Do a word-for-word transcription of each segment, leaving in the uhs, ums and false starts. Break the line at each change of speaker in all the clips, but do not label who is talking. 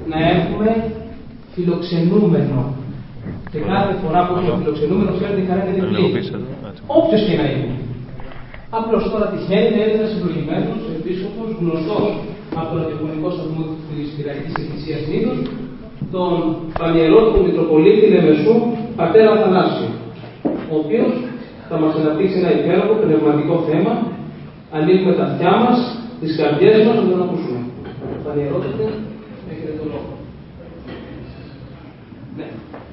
να έχουμε φιλοξενούμενο. Και κάθε φορά που έχουμε φιλοξενούμενο, ξέρετε, η χαρά είναι διπλή. Όποιος και να είναι. Απλώς τώρα τυχαίνει να είναι ένας ευλογημένος επίσκοπος, γνωστός από τον Αντιφωνικό Σταθμό της Κυριακής Εκκλησίας Νίδος, τον Πανιερότυπο Μητροπολίτη Λεμεσού, πατέρα Αθανάσιο, ο οποίος θα μας αναπτύξει ένα υπέροχο πνευματικό θέμα. Ανοίγουμε τα αυτιά μας, τις καρδιές μας, να τον ακούσουμε. Πανιερότυπο, έχετε τον λόγο. Ναι.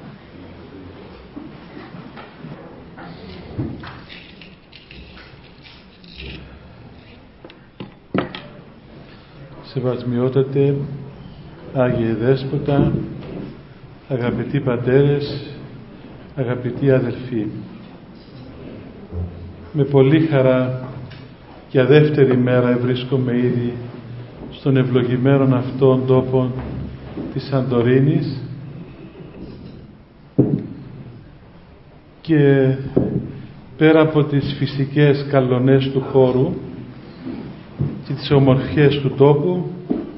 Σεβασμιότατε, Άγιε Δέσποτα, αγαπητοί πατέρες, αγαπητοί αδελφοί, με πολύ χαρά για δεύτερη μέρα βρίσκομαι ήδη στον ευλογημένο αυτόν τόπο της Σαντορίνης και πέρα από τις φυσικές καλονές του χώρου και τις ομορφιές του τόπου,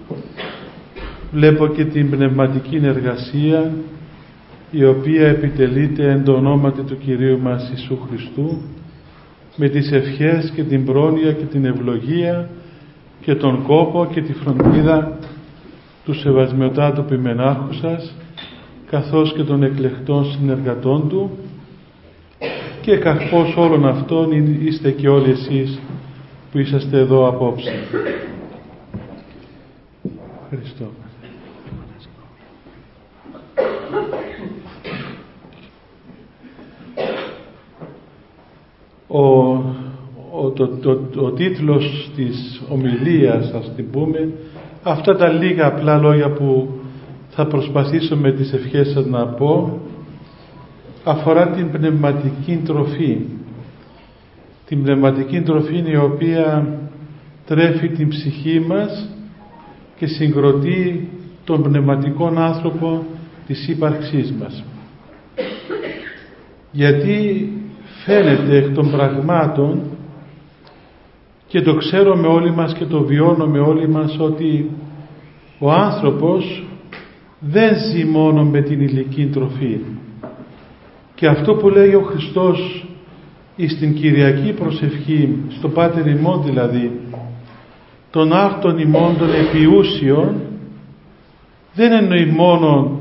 βλέπω και την πνευματική εργασία η οποία επιτελείται εν το ονόματι του Κυρίου μας Ιησού Χριστού, με τις ευχές και την πρόνοια και την ευλογία και τον κόπο και τη φροντίδα του Σεβασμιωτάτου Ποιμενάρχου σας, καθώς και των εκλεκτών συνεργατών του, και καρπός όλων αυτών είστε και όλοι εσείς που είσαστε εδώ απόψε. Ευχαριστώ. Ο, ο, το, το, το, ο τίτλος της ομιλίας, ας την πούμε, αυτά τα λίγα απλά λόγια που θα προσπαθήσω με τις ευχές σας να πω, αφορά την πνευματική τροφή. Την πνευματική τροφή η οποία τρέφει την ψυχή μας και συγκροτεί τον πνευματικό άνθρωπο της ύπαρξής μας. Γιατί φαίνεται εκ των πραγμάτων, και το ξέρουμε όλοι μας και το βιώνουμε όλοι μας, ότι ο άνθρωπος δεν ζει μόνο με την υλική τροφή. Και αυτό που λέει ο Χριστός στην Κυριακή προσευχή, στο Πάτερ ημών δηλαδή, των άρτων ημών των επιούσιων, δεν εννοεί μόνο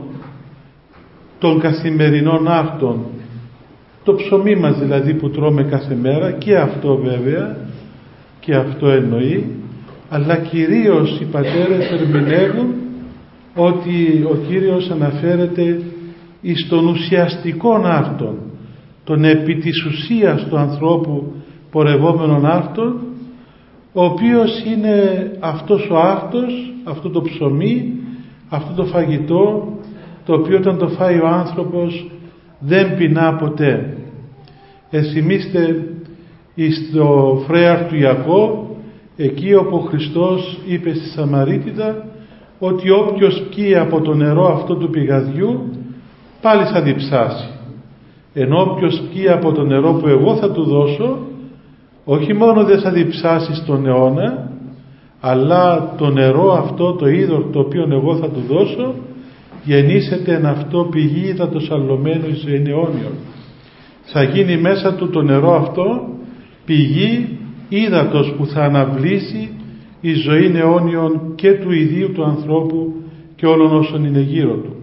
των καθημερινών άρτων, το ψωμί μας δηλαδή που τρώμε κάθε μέρα, και αυτό βέβαια, και αυτό εννοεί, αλλά κυρίως οι πατέρες ερμηνεύουν ότι ο Κύριος αναφέρεται εις των ουσιαστικών άρτων, τον επί της ουσίας του ανθρώπου πορευόμενων άρτων, ο οποίος είναι αυτός ο άρτος, αυτό το ψωμί, αυτό το φαγητό, το οποίο όταν το φάει ο άνθρωπος δεν πεινά ποτέ. Ενθυμίστε στο φρέαρ του Ιακώβ, εκεί όπου ο Χριστός είπε στη Σαμαρίτιδα ότι όποιος πιει από το νερό αυτό του πηγαδιού πάλι θα διψάσει, ενώ όποιος πιει από το νερό που εγώ θα του δώσω, όχι μόνο δεν θα διψάσει στον αιώνα, αλλά το νερό αυτό, το είδωρ το οποίο εγώ θα του δώσω, γεννήσεται εν αυτό πηγή ύδατος αλλωμένου εις ζωήν αιώνιον. Θα γίνει μέσα του το νερό αυτό πηγή ύδατος που θα αναβλήσει εις ζωήν αιώνιον και του ιδίου του ανθρώπου και όλων όσων είναι γύρω του.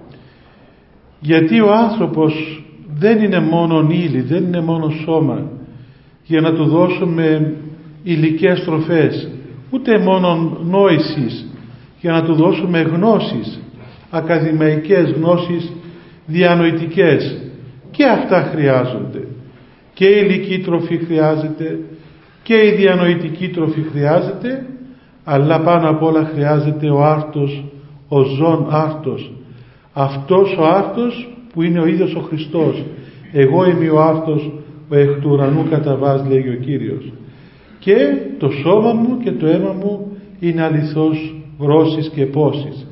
Γιατί ο άνθρωπος δεν είναι μόνο ύλη, δεν είναι μόνο σώμα για να του δώσουμε υλικές τροφές, ούτε μόνο νόησης για να του δώσουμε γνώσεις, ακαδημαϊκές γνώσεις, διανοητικές, και αυτά χρειάζονται. Και η υλική τροφή χρειάζεται και η διανοητική τροφή χρειάζεται, αλλά πάνω απ' όλα χρειάζεται ο άρτος, ο ζών άρτος, αυτός ο άρτος που είναι ο ίδιος ο Χριστός. Εγώ είμαι ο άρτος, ο εκ του ουρανού καταβάς, λέγει ο Κύριος, και το σώμα μου και το αίμα μου είναι αληθώς γρόσης και πόσης.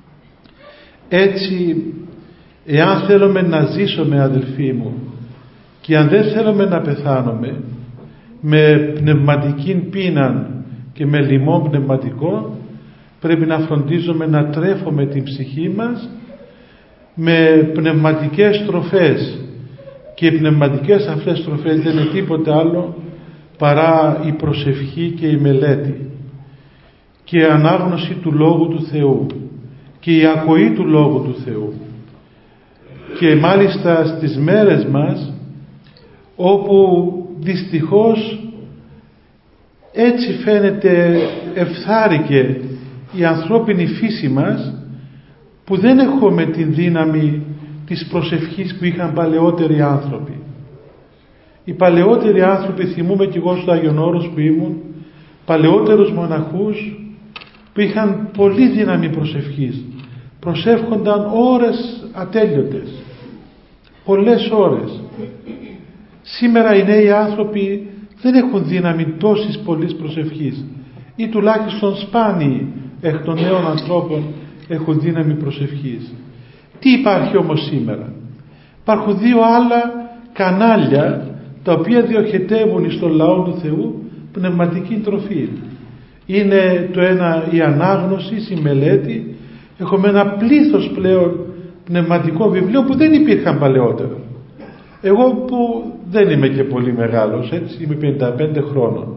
Έτσι, εάν θέλουμε να ζήσουμε, αδελφοί μου, και αν δεν θέλουμε να πεθάνουμε με πνευματική πείναν και με λοιμόν πνευματικό, πρέπει να φροντίζουμε να τρέφουμε την ψυχή μας με πνευματικές τροφές, και οι πνευματικές αυτές τροφές δεν είναι τίποτε άλλο παρά η προσευχή και η μελέτη και η ανάγνωση του Λόγου του Θεού και η ακοή του Λόγου του Θεού. Και μάλιστα στις μέρες μας, όπου δυστυχώς έτσι φαίνεται εφθάρηκε η ανθρώπινη φύση μας, που δεν έχουμε την δύναμη της προσευχής που είχαν παλαιότεροι άνθρωποι. Οι παλαιότεροι άνθρωποι, θυμούμαι κι εγώ στο Άγιον Όρος που ήμουν, παλαιότερους μοναχούς που είχαν πολύ δύναμη προσευχής, προσεύχονταν ώρες ατέλειωτες, πολλές ώρες. Σήμερα οι νέοι άνθρωποι δεν έχουν δύναμη τόσης πολλής προσευχής, ή τουλάχιστον σπάνιοι εκ των νέων ανθρώπων έχουν δύναμη προσευχής. Τι υπάρχει όμως σήμερα? Υπάρχουν δύο άλλα κανάλια τα οποία διοχετεύουν στον λαό του Θεού πνευματική τροφή. Είναι το ένα η ανάγνωση, η μελέτη. Έχουμε ένα πλήθος πλέον πνευματικό βιβλίο που δεν υπήρχαν παλαιότερα. Εγώ που δεν είμαι και πολύ μεγάλος, έτσι, είμαι πενήντα πέντε χρόνων,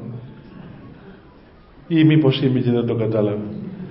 ή μήπως είμαι και δεν το κατάλαβα.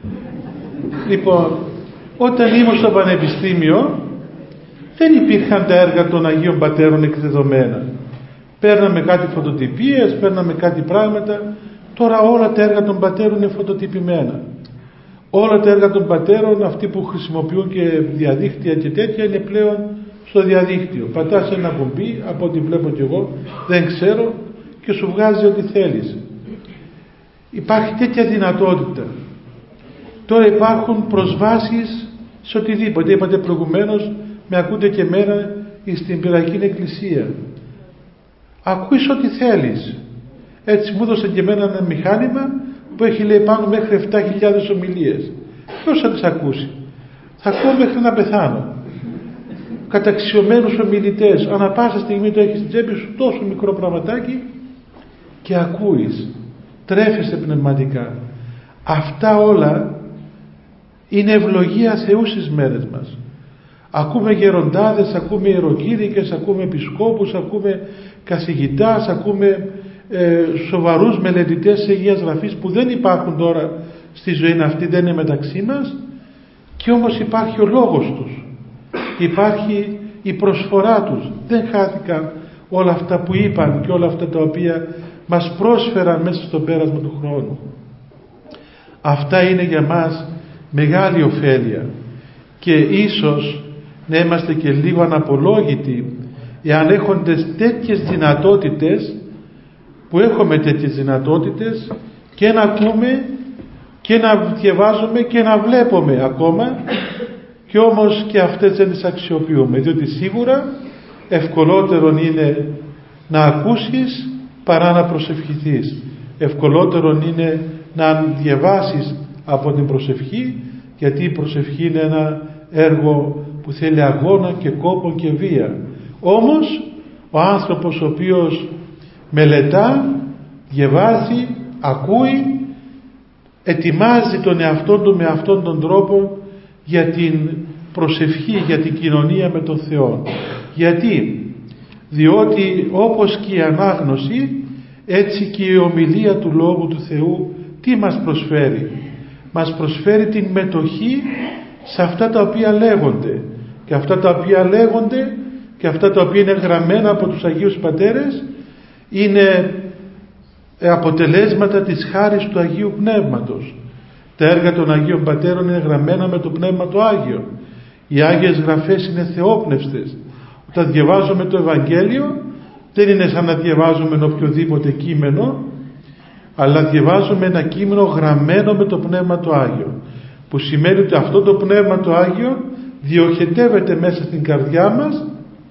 Λοιπόν, όταν ήμουν στο πανεπιστήμιο δεν υπήρχαν τα έργα των Αγίων Πατέρων εκδεδομένα. Παίρναμε κάτι φωτοτυπίες, παίρναμε κάτι πράγματα. Τώρα όλα τα έργα των Πατέρων είναι φωτοτυπημένα. Όλα τα έργα των Πατέρων, αυτοί που χρησιμοποιούν και διαδίκτυα και τέτοια, είναι πλέον στο διαδίκτυο. Πατάς ένα κουμπί, από ό,τι βλέπω κι εγώ, δεν ξέρω, και σου βγάζει ό,τι θέλεις. Υπάρχει τέτοια δυνατότητα. Τώρα υπάρχουν προσβάσεις σε οτιδήποτε. Είπατε προηγουμένως, με ακούτε και εμένα στην Πυριακή Εκκλησία. Ακούεις ό,τι θέλεις. Έτσι μου έδωσε και εμένα ένα μηχάνημα που έχει, λέει, πάνω μέχρι επτά χιλιάδες ομιλίες. Ποιος θα τις ακούσει? Θα ακούω μέχρι να πεθάνω. Καταξιωμένους ομιλητές, ανά πάσα στιγμή το έχεις στην τσέπη σου, τόσο μικρό πραγματάκι, και ακούεις, τρέφεσαι πνευματικά. Αυτά όλα είναι ευλογία Θεού στις μέρες μας. Ακούμε γεροντάδες, ακούμε ιεροκήρυκες, ακούμε επισκόπους, ακούμε καθηγητάς, ακούμε ε, σοβαρούς μελετητές της Αγίας Γραφής που δεν υπάρχουν τώρα στη ζωή αυτή, δεν είναι μεταξύ μας, και όμως υπάρχει ο λόγος τους, υπάρχει η προσφορά τους. Δεν χάθηκαν όλα αυτά που είπαν και όλα αυτά τα οποία μας πρόσφεραν μέσα στο πέρασμα του χρόνου. Αυτά είναι για μας μεγάλη ωφέλεια, και ίσως να είμαστε και λίγο αναπολόγητοι εάν έχοντες τέτοιες δυνατότητες, που έχουμε τέτοιες δυνατότητες, και να ακούμε και να διαβάζουμε και να βλέπουμε ακόμα, και όμως και αυτές δεν τις αξιοποιούμε, διότι σίγουρα ευκολότερον είναι να ακούσεις παρά να προσευχηθείς. Ευκολότερον είναι να διαβάσεις από την προσευχή, γιατί η προσευχή είναι ένα έργο που θέλει αγώνα και κόπο και βία. Όμως ο άνθρωπος ο οποίος μελετά, διαβάζει, ακούει, ετοιμάζει τον εαυτό του με αυτόν τον τρόπο για την προσευχή, για την κοινωνία με τον Θεό. Γιατί? Διότι όπως και η ανάγνωση, έτσι και η ομιλία του Λόγου του Θεού τι μας προσφέρει? Μας προσφέρει την μετοχή σε αυτά τα οποία λέγονται, και αυτά τα οποία λέγονται και αυτά τα οποία είναι γραμμένα από τους Αγίους Πατέρες είναι αποτελέσματα της χάρης του Αγίου Πνεύματος. Τα έργα των Αγίων Πατέρων είναι γραμμένα με το Πνεύμα το Άγιο. Οι Άγιες Γραφές είναι θεόπνευστες. Όταν διαβάζουμε το Ευαγγέλιο δεν είναι σαν να διαβάζουμε οποιοδήποτε κείμενο, αλλά διαβάζουμε ένα κείμενο γραμμένο με το Πνεύμα το Άγιο, που σημαίνει ότι αυτό το Πνεύμα το Άγιο διοχετεύεται μέσα στην καρδιά μας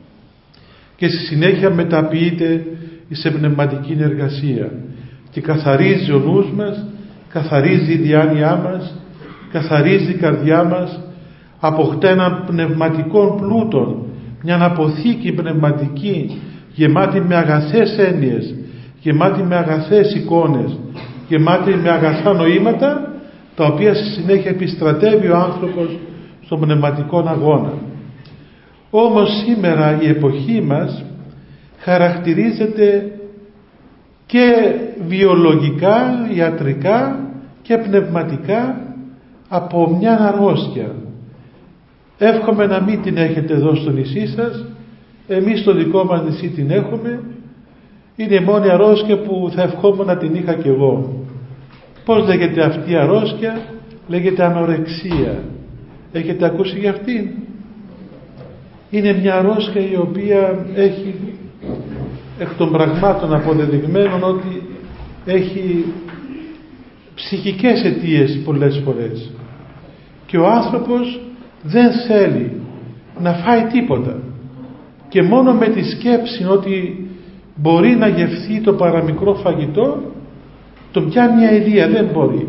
και στη συνέχεια μεταποιείται σε πνευματική εργασία και καθαρίζει ο νους μας, καθαρίζει η διάνοιά μας, καθαρίζει η καρδιά μας, αποκτά έναν πνευματικό πλούτο, μια αποθήκη πνευματική γεμάτη με αγαθές έννοιες, γεμάτη με αγαθές εικόνες, γεμάτη με αγαθά νοήματα, τα οποία στη συνέχεια επιστρατεύει ο άνθρωπος στον πνευματικό αγώνα. Όμως σήμερα η εποχή μας χαρακτηρίζεται και βιολογικά, ιατρικά και πνευματικά από μια αρρώστια. Εύχομαι να μην την έχετε εδώ στο νησί σας. Εμείς στο δικό μας νησί την έχουμε. Είναι η μόνη αρρώστια που θα ευχόμουν να την είχα κι εγώ. Πώς λέγεται αυτή η αρρώστια? Λέγεται ανορεξία. Έχετε ακούσει για αυτήν? Είναι μια αρρώστια η οποία έχει εκ των πραγμάτων αποδεδειγμένων ότι έχει ψυχικές αιτίες πολλές φορές, και ο άνθρωπος δεν θέλει να φάει τίποτα, και μόνο με τη σκέψη ότι μπορεί να γευθεί το παραμικρό φαγητό τον πιάνει μια ιδέα, δεν μπορεί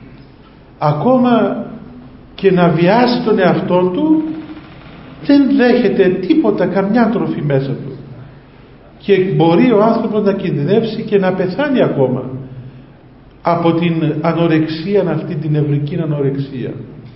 ακόμα και να βιάσει τον εαυτό του, δεν δέχεται τίποτα, καμιά τροφή μέσα του, και μπορεί ο άνθρωπος να κινδυνεύσει και να πεθάνει ακόμα από την ανορεξία αυτή, την νευρική ανορεξία.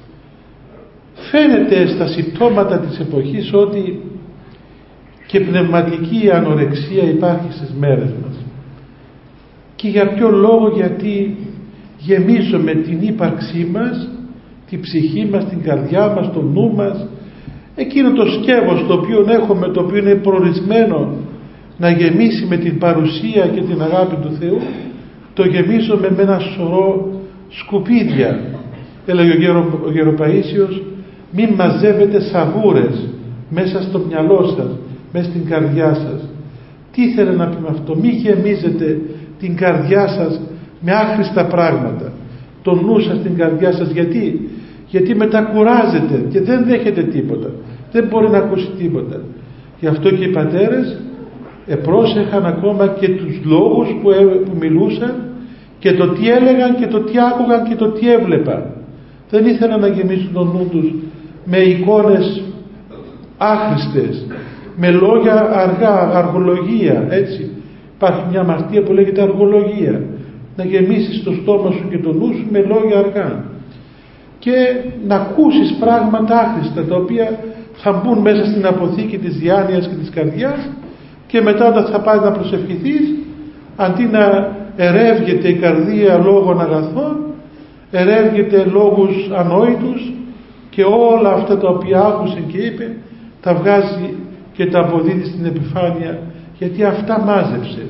Φαίνεται στα συμπτώματα της εποχής ότι και πνευματική ανορεξία υπάρχει στις μέρες μας. Και για ποιο λόγο? Γιατί γεμίζουμε την ύπαρξή μας, την ψυχή μας, την καρδιά μας, το νου μας, εκείνο το σκεύος το οποίο έχουμε, το οποίο είναι προορισμένο να γεμίσει με την παρουσία και την αγάπη του Θεού, το γεμίζουμε με ένα σωρό σκουπίδια. Έλεγε ο, γερο, ο Γεροπαΐσιος, μην μαζεύετε σαβούρες μέσα στο μυαλό σας, μέσα στην καρδιά σας. Τι ήθελε να πει με αυτό? Μην γεμίζετε την καρδιά σας με άχρηστα πράγματα, το νου σας, την καρδιά σας. Γιατί? Γιατί μετακουράζετε και δεν δέχεται τίποτα, δεν μπορεί να ακούσει τίποτα. Γι' αυτό και οι πατέρες επρόσεχαν ακόμα και τους λόγους που, που μιλούσαν, και το τι έλεγαν και το τι άκουγαν και το τι έβλεπαν. Δεν ήθελαν να γεμίσουν τον νου τους με εικόνες άχρηστες, με λόγια αργά, αργολογία. Έτσι υπάρχει μια αμαρτία που λέγεται αργολογία, να γεμίσεις το στόμα σου και το νου σου με λόγια αργά, και να ακούσεις πράγματα άχρηστα, τα οποία θα μπουν μέσα στην αποθήκη της διάνοιας και της καρδιάς, και μετά όταν θα πας να προσευχηθείς, αντί να ερεύγεται η καρδία λόγων αγαθών, ερεύγεται λόγους ανόητους, και όλα αυτά τα οποία άκουσε και είπε τα βγάζει και τα αποδίδει στην επιφάνεια, γιατί αυτά μάζεψε.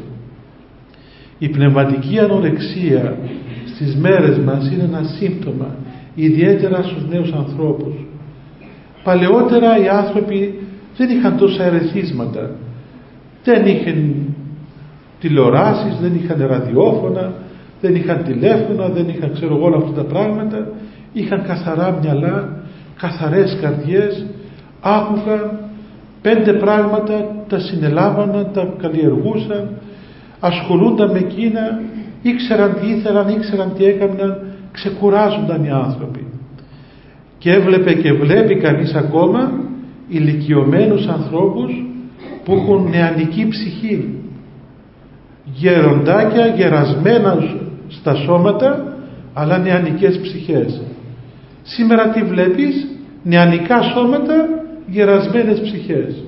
Η πνευματική ανορεξία στις μέρες μας είναι ένα σύμπτωμα, ιδιαίτερα στους νέους ανθρώπους. Παλαιότερα οι άνθρωποι δεν είχαν τόσα ερεθίσματα, δεν είχαν τηλεοράσεις, δεν είχαν ραδιόφωνα, δεν είχαν τηλέφωνα, δεν είχαν ξέρω όλα αυτά τα πράγματα. Είχαν καθαρά μυαλά, καθαρές καρδιές, άκουγαν πέντε πράγματα, τα συνελάβαναν, τα καλλιεργούσαν, ασχολούνταν με εκείνα, ήξεραν τι ήθελαν, ήξεραν τι έκαναν, ξεκουράζονταν οι άνθρωποι. Και έβλεπε και βλέπει κανείς ακόμα ηλικιωμένους ανθρώπους που έχουν νεανική ψυχή, γεροντάκια γερασμένα στα σώματα, αλλά νεανικές ψυχές. Σήμερα τι βλέπεις? Νεανικά σώματα, γερασμένες ψυχές,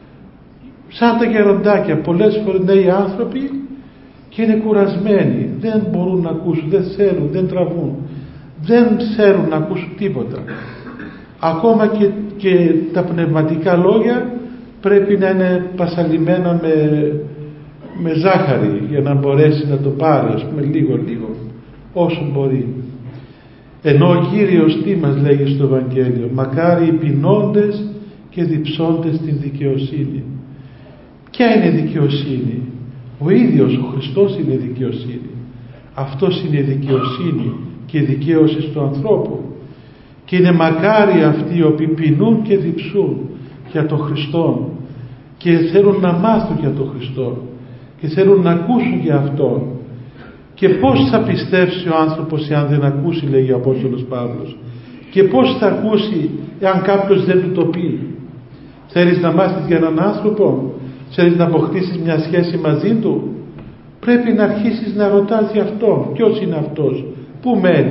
σαν τα γεροντάκια. Πολλές φορές νέοι άνθρωποι και είναι κουρασμένοι, δεν μπορούν να ακούσουν, δεν θέλουν, δεν τραβούν, δεν θέλουν να ακούσουν τίποτα. Ακόμα και, και τα πνευματικά λόγια πρέπει να είναι πασαλιμένα με, με ζάχαρη, για να μπορέσει να το πάρει, ας πούμε, λίγο λίγο όσο μπορεί. Ενώ ο Κύριος τι μας λέγει στο Ευαγγέλιο? Μακάρι οι πεινώντες και διψώντες στην δικαιοσύνη. Ποια είναι η δικαιοσύνη? Ο ίδιος ο Χριστός είναι η δικαιοσύνη. Αυτός είναι η δικαιοσύνη και η δικαίωση του ανθρώπου. Και είναι μακάρι αυτοί οι οποίοι πεινούν και διψούν για τον Χριστό και θέλουν να μάθουν για τον Χριστό και θέλουν να ακούσουν για Αυτόν. Και πώς θα πιστέψει ο άνθρωπος εάν δεν ακούσει, λέγει ο Απόστολος Παύλος, και πώς θα ακούσει εάν κάποιος δεν του το πει? Θέλεις να μάθεις για έναν άνθρωπο? Θέλεις να αποκτήσεις μια σχέση μαζί του? Πρέπει να αρχίσεις να ρωτάς για Αυτόν. Ποιος είναι Αυτός? Πού μένει?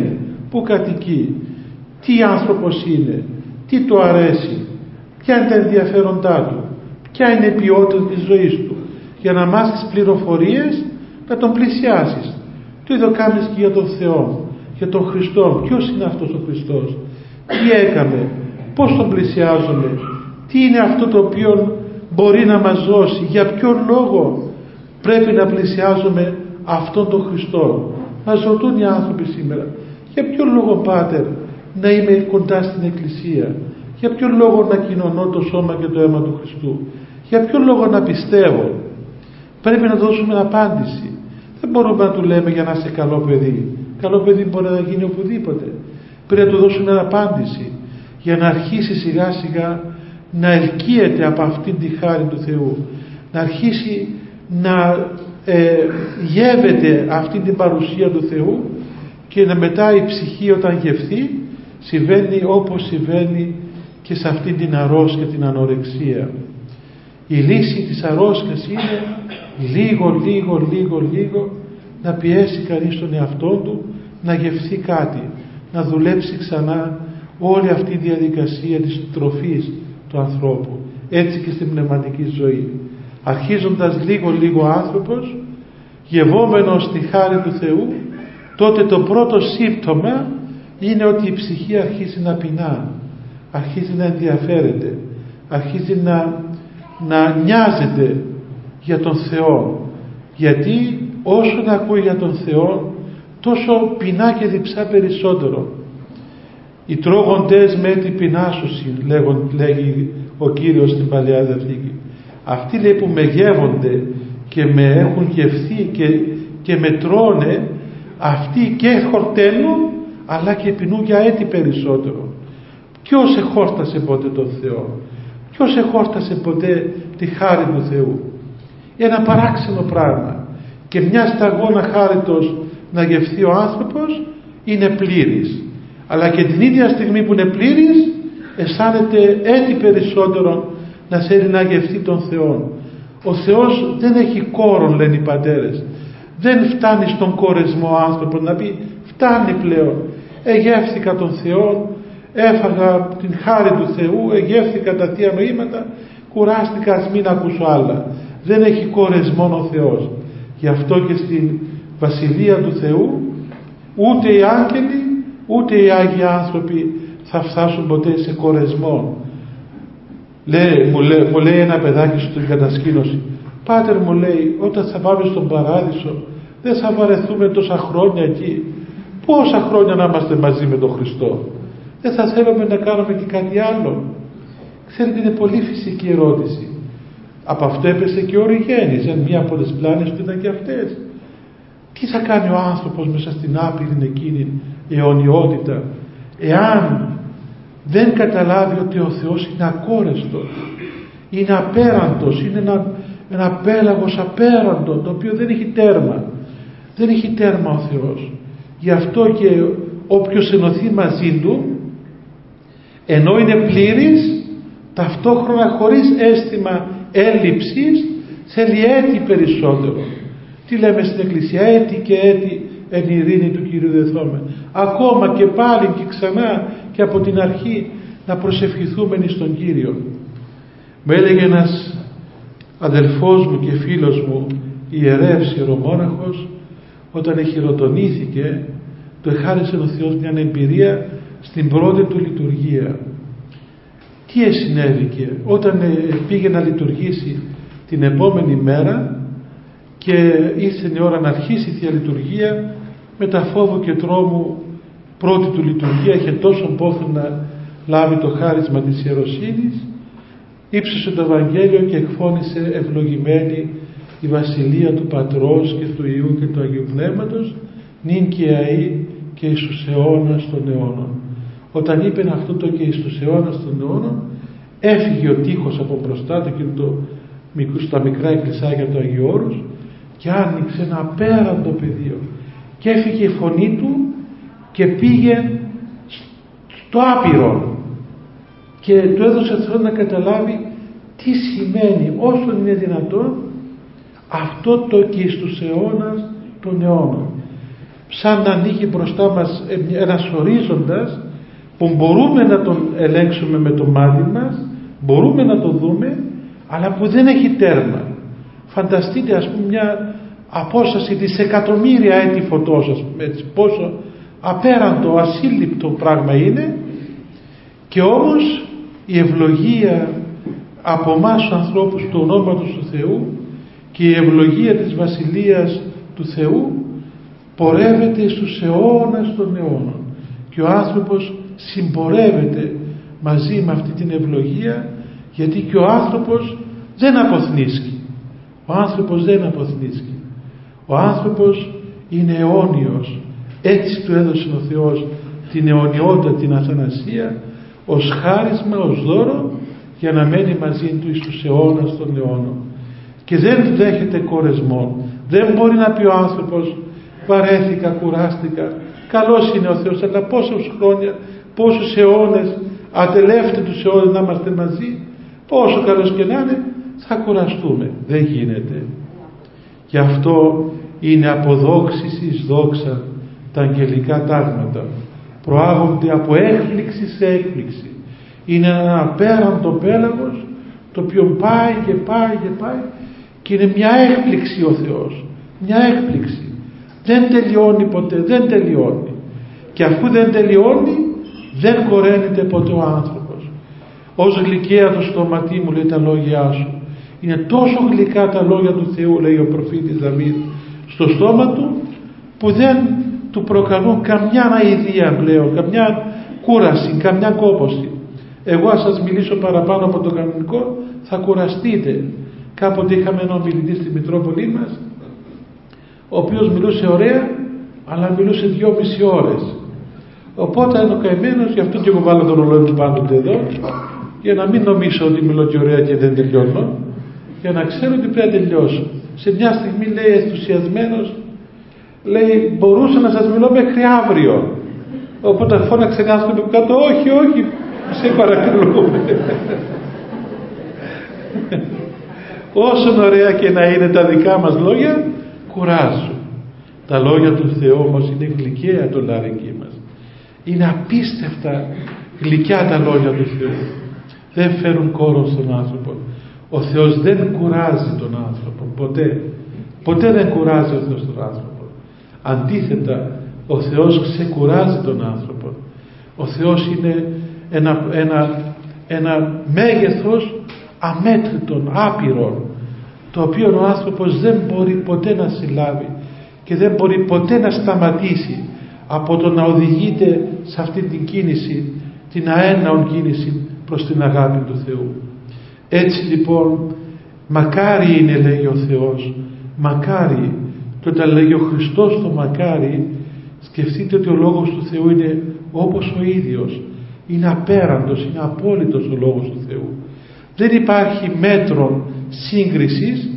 πού κατοικεί, τι άνθρωπος είναι, τι του αρέσει, ποια είναι τα ενδιαφέροντά του, ποια είναι η ποιότητα της ζωής του, για να μάθεις πληροφορίες να τον πλησιάσεις. Το ίδιο κάνεις και για τον Θεό, για τον Χριστό. Ποιος είναι αυτός ο Χριστός, τι έκαμε, πώς τον πλησιάζουμε, τι είναι αυτό το οποίο μπορεί να μας δώσει, για ποιον λόγο πρέπει να πλησιάζουμε αυτόν τον Χριστό. Μας ρωτούν οι άνθρωποι σήμερα, για ποιον λόγο, Πάτερ, να είμαι κοντά στην Εκκλησία, για ποιον λόγο να κοινωνώ το σώμα και το αίμα του Χριστού, για ποιον λόγο να πιστεύω. Πρέπει να δώσουμε απάντηση. Δεν μπορούμε να του λέμε για να είσαι καλό παιδί. Καλό παιδί μπορεί να γίνει οπουδήποτε. Πρέπει να του δώσουμε απάντηση για να αρχίσει σιγά σιγά να ελκύεται από αυτήν τη χάρη του Θεού, να αρχίσει να ε, γεύεται αυτήν την παρουσία του Θεού, και να μετά η ψυχή όταν γευθεί συμβαίνει όπως συμβαίνει και σε αυτήν την αρρώστια, την ανορεξία. Η λύση της αρρώστιας είναι λίγο λίγο λίγο λίγο να πιέσει κανείς τον εαυτό του να γευθεί κάτι, να δουλέψει ξανά όλη αυτή η διαδικασία της τροφής του ανθρώπου. Έτσι και στην πνευματική ζωή, αρχίζοντας λίγο λίγο άνθρωπος, γευόμενος στη χάρη του Θεού, τότε το πρώτο σύμπτωμα είναι ότι η ψυχή αρχίζει να πεινά, αρχίζει να ενδιαφέρεται, αρχίζει να, να νοιάζεται για τον Θεό, γιατί όσο να ακούει για τον Θεό τόσο πεινά και διψά περισσότερο. Οι τρώγοντες με την πεινάσωση, λέγει ο Κύριος στην Παλαιά Διαθήκη. Αυτοί, λέει, που με γεύονται και με έχουν γευθεί και, και με τρώνε, αυτοί και χορταίνουν αλλά και πεινούν για έτη περισσότερο. Ποιος εχόρτασε ποτέ τον Θεό, ποιος εχόρτασε ποτέ τη χάρη του Θεού? Ένα παράξενο πράγμα. Και μια σταγόνα χάριτος να γευθεί ο άνθρωπος είναι πλήρης, αλλά και την ίδια στιγμή που είναι πλήρης αισθάνεται έτη περισσότερο να θέλει να γευθεί τον Θεό. Ο Θεός δεν έχει κόρον, λένε οι πατέρες. Δεν φτάνει στον κορεσμό άνθρωπο να πει φτάνει πλέον, εγεύθηκα τον Θεό, έφαγα την χάρη του Θεού, εγεύθηκα τα Θεία Νοήματα, κουράστηκα, ας μην ακούσω άλλα. Δεν έχει κορεσμό ο Θεός. Γι' αυτό και στην Βασιλεία του Θεού ούτε οι άγγελοι ούτε οι Άγιοι άνθρωποι θα φτάσουν ποτέ σε κορεσμό. Λέει, μου, λέει, μου λέει ένα παιδάκι στην κατασκήνωση, Πάτερ, μου λέει, όταν θα πάμε στον Παράδεισο δεν θα βαρεθούμε τόσα χρόνια εκεί? Πόσα χρόνια να είμαστε μαζί με τον Χριστό? Δεν θα θέλουμε να κάνουμε και κάτι άλλο? Ξέρετε, είναι πολύ φυσική ερώτηση. Από αυτό έπεσε και ο Οριγένης, εν μία από τις πλάνες του ήταν και αυτές. Τι θα κάνει ο άνθρωπος μέσα στην άπειρη εκείνη αιωνιότητα, εάν δεν καταλάβει ότι ο Θεός είναι ακόρεστος, είναι απέραντος, είναι ένα, ένα πέλαγος απέραντο, το οποίο δεν έχει τέρμα. Δεν έχει τέρμα ο Θεός. Γι' αυτό και όποιος ενωθεί μαζί Του, ενώ είναι πλήρης, ταυτόχρονα χωρίς αίσθημα έλλειψης, θέλει έτη περισσότερο. Τι λέμε στην Εκκλησία? Έτη και έτη εν ειρήνη του Κυρίου δεθώμε. Ακόμα και πάλι και ξανά και από την αρχή να προσευχηθούμε στον Κύριο. Με έλεγε ένας αδελφός μου και φίλος μου, ιερεύς ιερομόναχος, όταν εχειροτονήθηκε, του εχάρισε ο Θεός μια εμπειρία στην πρώτη του λειτουργία. Τι συνέβηκε? Όταν πήγε να λειτουργήσει την επόμενη μέρα και ήρθε η ώρα να αρχίσει η Θεία Λειτουργία, με τα φόβου και τρόμου πρώτη του λειτουργία, είχε τόσο πόθο να λάβει το χάρισμα της ιεροσύνης, ύψωσε το Ευαγγέλιο και εκφώνησε ευλογημένη η Βασιλεία του Πατρός και του Υιού και του Αγίου Πνεύματος, νυν και αεί και εις τους αιώνας των αιώνων. Όταν είπε αυτό το και εις τους αιώνας των αιώνων, έφυγε ο τείχος από μπροστά του και το, στα μικρά εκκλησάκια του Αγίου Όρους και άνοιξε ένα απέραντο πεδίο και έφυγε η φωνή του και πήγε στο άπειρο και του έδωσε Θεό να καταλάβει τι σημαίνει όσο είναι δυνατόν αυτό το και εις τους αιώνας των αιώνων. σαν να ανοίγει μπροστά μας ένας ορίζοντας που μπορούμε να τον ελέγξουμε με το μάτι μας, μπορούμε να το δούμε, αλλά που δεν έχει τέρμα. Φανταστείτε ας πούμε μια απόσταση της εκατομμύρια έτη φωτός, ας πούμε, έτσι, πόσο απέραντο, ασύλληπτο πράγμα είναι, και όμως η ευλογία από εμάς τους ανθρώπους του ονόματος του Θεού και η ευλογία της Βασιλείας του Θεού πορεύεται στους αιώνας των αιώνων, και ο άνθρωπος συμπορεύεται μαζί με αυτή την ευλογία, γιατί και ο άνθρωπος δεν αποθνίσκει. Ο άνθρωπος δεν αποθνίσκει. Ο άνθρωπος είναι αιώνιος. Έτσι του έδωσε ο Θεός την αιωνιότητα, την αθανασία, ως χάρισμα, ως δώρο, για να μένει μαζί του εις τους αιώνας των αιώνων. Και δεν δέχεται κορεσμό. Δεν μπορεί να πει ο άνθρωπος βαρέθηκα, κουράστηκα, καλός είναι ο Θεός, αλλά πόσους χρόνια, πόσους αιώνες, ατελεύτητους αιώνες να είμαστε μαζί, πόσο καλός και να είναι, θα κουραστούμε. Δεν γίνεται. Γι' αυτό είναι αποδόξεις εις δόξα τα αγγελικά τάγματα. Προάγονται από έκπληξη σε έκπληξη. Είναι ένα απέραντο πέλαγος, το οποίο πάει και πάει και πάει, και είναι μια έκπληξη ο Θεός. Μια έκπληξη. Δεν τελειώνει ποτέ, δεν τελειώνει. Και αφού δεν τελειώνει, δεν κοραίνεται ποτέ ο άνθρωπος. Ως γλυκαία το στόματί μου, λέει, τα λόγια σου. Είναι τόσο γλυκά τα λόγια του Θεού, λέει ο προφήτης Δαβίδ, στο στόμα του, που δεν του προκαλούν καμιά αηδία πλέον, καμιά κούραση, καμιά κόπωση. Εγώ ας σας μιλήσω παραπάνω από το κανονικό, θα κουραστείτε. Κάποτε είχαμε έναν ομιλητή στη Μητρόπολη μας, ο οποίος μιλούσε ωραία, αλλά μιλούσε δυόμιση ώρες. Οπότε είναι ο καημένος, γι' αυτό και εγώ βάλω το ρολόι μου πάντοτε εδώ, για να μην νομίζω ότι μιλώ και ωραία και δεν τελειώνω, για να ξέρω ότι πρέπει να τελειώσω. Σε μια στιγμή, λέει, ενθουσιασμένος, λέει, μπορούσα να σας μιλώ μέχρι αύριο. Οπότε φώναξε ένας άνθρωπο κάτω, όχι, όχι, σε παρακαλούμε. Όσο ωραία και να είναι τα δικά μας λόγια, κουράζουν. Τα λόγια του Θεού όμως είναι γλυκαία το λαρίκι μας. Είναι απίστευτα γλυκιά τα λόγια του Θεού. Δεν φέρουν κόρο στον άνθρωπο. Ο Θεός δεν κουράζει τον άνθρωπο. Ποτέ. Ποτέ δεν κουράζει ο Θεός τον άνθρωπο. Αντίθετα, ο Θεός ξεκουράζει τον άνθρωπο. Ο Θεός είναι ένα, ένα, ένα μέγεθος αμέτρητον, άπειρον, το οποίο ο άνθρωπος δεν μπορεί ποτέ να συλλάβει και δεν μπορεί ποτέ να σταματήσει από το να οδηγείται σε αυτή την κίνηση, την αέναον κίνηση προς την αγάπη του Θεού. Έτσι λοιπόν, μακάρι είναι, λέει ο Θεός, μακάρι, και όταν λέγει ο Χριστός το μακάρι, σκεφτείτε ότι ο Λόγος του Θεού είναι όπως ο ίδιος, είναι απέραντος, είναι απόλυτος ο Λόγος του Θεού. Δεν υπάρχει μέτρο σύγκρισης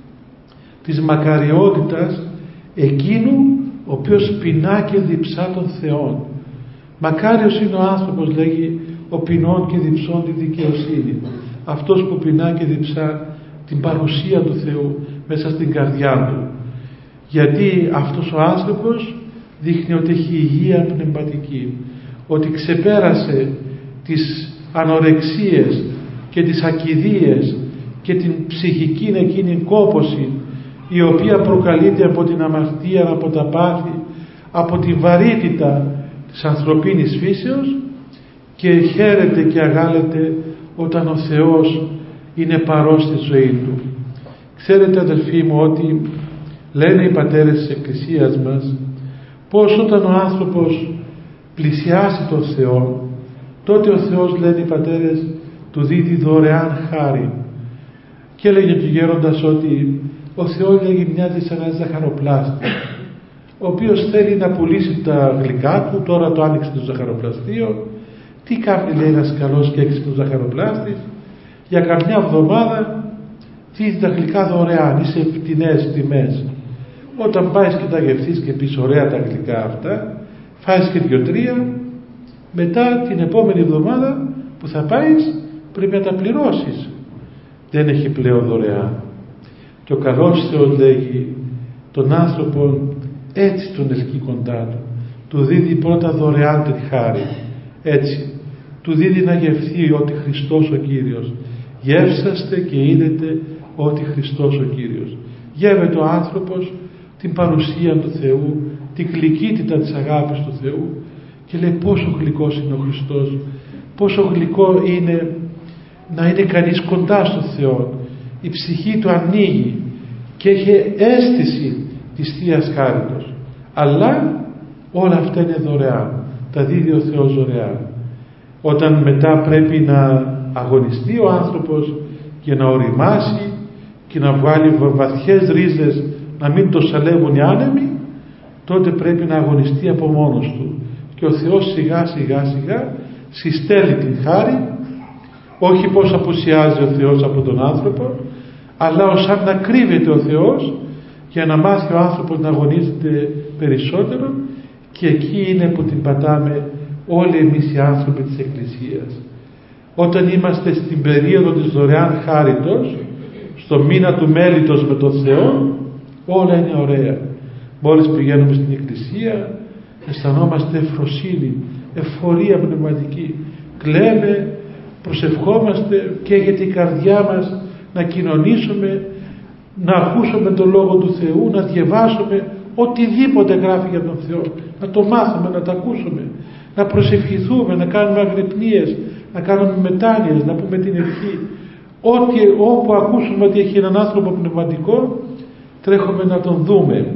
της μακαριότητας εκείνου ο οποίος πεινά και διψά των Θεών. Μακάριος είναι ο άνθρωπος, λέγει, ο πεινών και διψών τη δικαιοσύνη. Αυτός που πεινά και διψά την παρουσία του Θεού μέσα στην καρδιά του. Γιατί αυτός ο άνθρωπος δείχνει ότι έχει υγεία πνευματική, ότι ξεπέρασε τις ανορεξίες και τις ακηδείες και την ψυχική εκείνη κόπωση, η οποία προκαλείται από την αμαρτία, από τα πάθη, από τη βαρύτητα της ανθρωπίνης φύσεως, και χαίρεται και αγάλεται όταν ο Θεός είναι παρός στη ζωή του. Ξέρετε, αδελφοί μου, ότι λένε οι πατέρες της Εκκλησίας μας πως όταν ο άνθρωπος πλησιάσει τον Θεό, τότε ο Θεός, λένε οι πατέρες, του δίδει δωρεάν χάρη. Και έλεγε και ο γέροντας ότι ο Θεός, λέγει, μοιάζει σαν ένα ζαχαροπλάστη, ο οποίος θέλει να πουλήσει τα γλυκά του. Τώρα το άνοιξε το ζαχαροπλαστείο. Τι κάνει, λέει, ένας καλός και έξυπνος ζαχαροπλάστης? Για καμιά εβδομάδα δίδει τα γλυκά δωρεάν ή σε φτηνές τιμές. Όταν πάεις και τα γευτείς και πεις ωραία τα γλυκά αυτά, φάεις και δυο-τρία, μετά την επόμενη εβδομάδα που θα πάεις πρέπει να τα πληρώσεις. Δεν έχει πλέον δωρεάν. Και ο καλός Θεός, λέγει, τον άνθρωπο έτσι τον ελκύει κοντά του. Του δίδει πρώτα δωρεάν την χάρη, έτσι. Του δίδει να γευθεί ότι Χριστός ο Κύριος. Γεύσαστε και είδετε ότι Χριστός ο Κύριος. Γεύεται ο άνθρωπος την παρουσία του Θεού, την γλυκύτητα της αγάπης του Θεού και λέει πόσο γλυκός είναι ο Χριστός, πόσο γλυκό είναι να είναι κανείς κοντά στο Θεό. Η ψυχή του ανοίγει και έχει αίσθηση της Θείας Χάριτος. Αλλά όλα αυτά είναι δωρεάν, τα δίδει ο Θεός δωρεάν. Όταν μετά πρέπει να αγωνιστεί ο άνθρωπος και να οριμάσει και να βγάλει βαθιές ρίζες, να μην το σαλεύουν οι άνεμοι, τότε πρέπει να αγωνιστεί από μόνος του. Και ο Θεός σιγά σιγά σιγά συστέλνει την χάρη, όχι πως απουσιάζει ο Θεός από τον άνθρωπο, αλλά ως αν να κρύβεται ο Θεός για να μάθει ο άνθρωπος να αγωνίζεται περισσότερο, και εκεί είναι που την πατάμε όλοι εμείς οι άνθρωποι της Εκκλησίας. Όταν είμαστε στην περίοδο της δωρεάν χάριτος, στο μήνα του μέλιτος με τον Θεό, όλα είναι ωραία. Μόλις πηγαίνουμε στην Εκκλησία αισθανόμαστε ευφροσύνη, εφορία πνευματική, κλαίμε, προσευχόμαστε, καίγεται η καρδιά μας να κοινωνήσουμε, να ακούσουμε τον Λόγο του Θεού, να διαβάσουμε οτιδήποτε γράφει για τον Θεό, να το μάθουμε, να το ακούσουμε, να προσευχηθούμε, να κάνουμε αγρυπνίες, να κάνουμε μετάνοιες, να πούμε την ευχή. Ό,τι, όπου ακούσουμε ότι έχει έναν άνθρωπο πνευματικό, τρέχουμε να τον δούμε.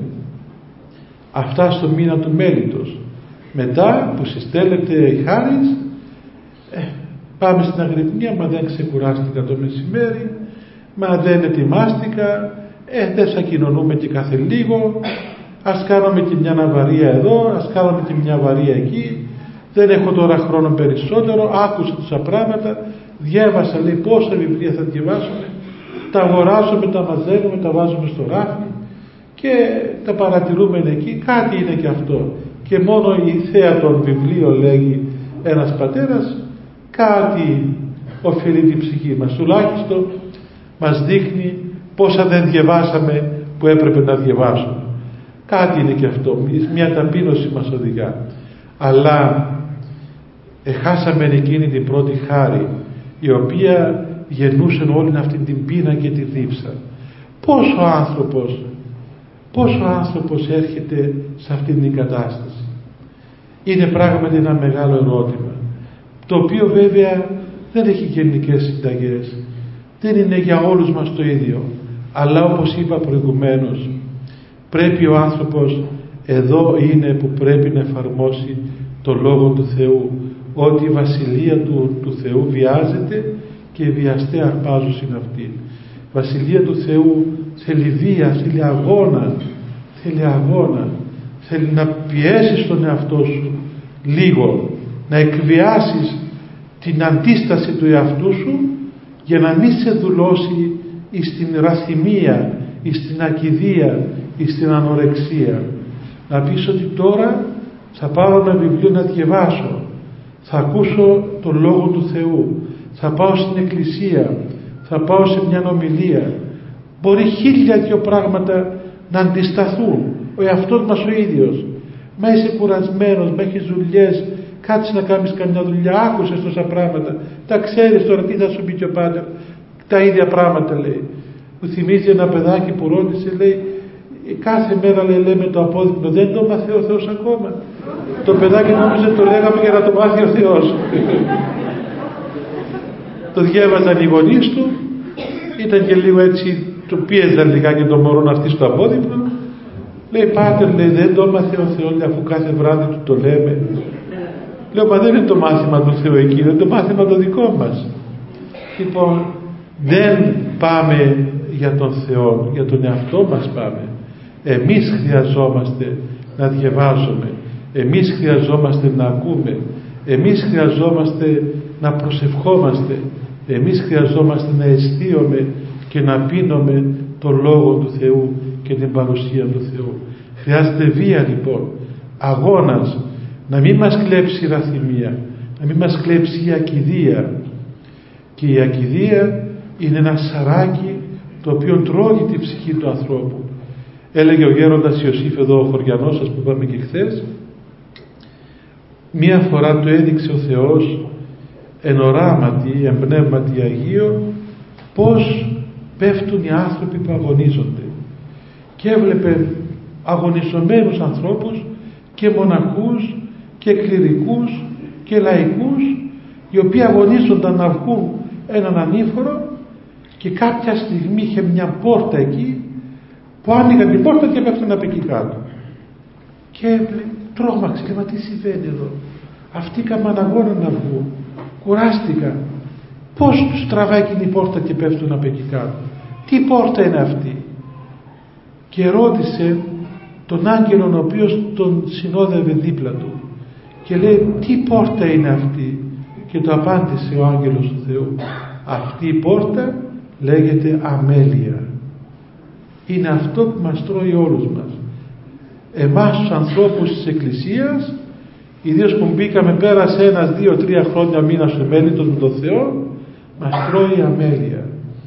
Αυτά στο μήνα του μέλιτος. Μετά που συστέλλεται η χάρις, ε, πάμε στην αγρυπνία, μα δεν ξεκουράστηκα το μεσημέρι, μα δεν ετοιμάστηκα, ε, δεν θα κοινωνούμε και κάθε λίγο, ας κάνουμε και μια ναυαρία εδώ, ας κάνουμε και μια βαρία εκεί, δεν έχω τώρα χρόνο περισσότερο, άκουσα τόσα πράγματα, διέβασα, λέει, πόσα βιβλία θα διαβάσουμε, τα αγοράζουμε, τα μαζεύουμε, τα βάζουμε στο ράφι και τα παρατηρούμε εκεί. Κάτι είναι και αυτό, και μόνο η θέα των βιβλίων, λέγει ένας πατέρας, κάτι οφείλει την ψυχή μας, τουλάχιστον μας δείχνει πόσα δεν διαβάσαμε που έπρεπε να διαβάσουμε. Κάτι είναι και αυτό, μια ταπείνωση μας οδηγά. Αλλά εχάσαμε εκείνη την πρώτη χάρη, η οποία γεννούσε όλη αυτή την πείνα και τη δίψα. Πώς ο άνθρωπος, πώς ο άνθρωπος έρχεται σε αυτή την κατάσταση? Είναι πράγματι ένα μεγάλο ερώτημα, το οποίο βέβαια δεν έχει γενικές συνταγές, δεν είναι για όλους μας το ίδιο, αλλά όπως είπα προηγουμένως, πρέπει ο άνθρωπος, εδώ είναι που πρέπει να εφαρμόσει το Λόγο του Θεού, ότι η Βασιλεία του, του Θεού βιάζεται και οι βιαστέ αρπάζουν στην αυτή. Η Βασιλεία του Θεού θέλει βία, θέλει αγώνα, θέλει αγώνα, θέλει να πιέσεις τον εαυτό σου λίγο, να εκβιάσεις την αντίσταση του εαυτού σου για να μην σε δουλώσει εις την ραθυμία, εις την ακηδία, εις την ανορεξία. Να πεις ότι τώρα θα πάρω ένα βιβλίο να διαβάσω, θα ακούσω τον Λόγο του Θεού, θα πάω στην εκκλησία, θα πάω σε μια ομιλία. Μπορεί χίλια δυο πράγματα να αντισταθούν, ο εαυτός μας ο ίδιος. Μα είσαι κουρασμένος, μα έχεις δουλειές, κάτσε να κάνεις καμιά δουλειά, άκουσες τόσα πράγματα, τα ξέρεις τώρα, τι θα σου πει και ο Πάτερ? Τα ίδια πράγματα λέει. Μου θυμίζει ένα παιδάκι που ρώτησε, λέει, κάθε μέρα λέει, λέμε το απόδειπνο, δεν το μάθε ο Θεός ακόμα? Το παιδάκι νόμιζε το λέγαμε για να το μάθει ο Θεός. Το διέβαζαν οι γονείς του, ήταν και λίγο έτσι, το πίεζαν λιγάκι το μωρό να έρθει στο απόδειπνο. Λέει, Πάτερ, λέει, δεν το μάθε ο Θεός, λέει, αφού κάθε βράδυ του το λέμε. Λέω, μα δεν είναι το μάθημα του Θεού εκείνο, είναι το μάθημα το δικό μας. Λοιπόν, δεν πάμε για τον Θεό, για τον εαυτό μας πάμε. Εμείς χρειαζόμαστε να διαβάζουμε, εμείς χρειαζόμαστε να ακούμε, εμείς χρειαζόμαστε να προσευχόμαστε, εμείς χρειαζόμαστε να αισθίουμε και να πίνουμε τον Λόγο του Θεού και την παρουσία του Θεού. Χρειάζεται βία λοιπόν, αγώνας, να μην μας κλέψει η ραθυμία, να μην μας κλέψει η ακηδία. Και η ακηδία είναι ένα σαράκι το οποίο τρώγει την ψυχή του ανθρώπου. Έλεγε ο γέροντας Ιωσήφ εδώ, ο Χωριανός σας που είπαμε και χθες, μία φορά του έδειξε ο Θεός εν οράματι, εν πνεύματι Αγίο, πώς πέφτουν οι άνθρωποι που αγωνίζονται, και έβλεπε αγωνιζομένους ανθρώπους και μοναχούς και κληρικούς και λαϊκούς, οι οποίοι αγωνίζονταν να βγουν έναν ανήφορο, και κάποια στιγμή είχε μια πόρτα εκεί που άνοιγαν την πόρτα και πέφτουν από εκεί κάτω, και έβλεπε, τρόμαξε, λέει, μα τι συμβαίνει εδώ, αυτοί καμαν αγώνα να βγουν, κουράστηκαν, πώς τους τραβάει εκείνη η πόρτα και πέφτουν από εκεί κάτω, τι πόρτα είναι αυτή? Και ρώτησε τον άγγελον ο οποίος τον συνόδευε δίπλα του, και λέει, τι πόρτα είναι αυτή? Και το απάντησε ο άγγελος του Θεού, αυτή η πόρτα λέγεται αμέλεια. Είναι αυτό που μας τρώει όλους μας, εμάς τους ανθρώπους της Εκκλησίας, ιδίως που μπήκαμε, πέρασε ένας, δύο, τρία χρόνια μήνα στο μέλητος με τον Θεό, μας τρώει η αμέλεια.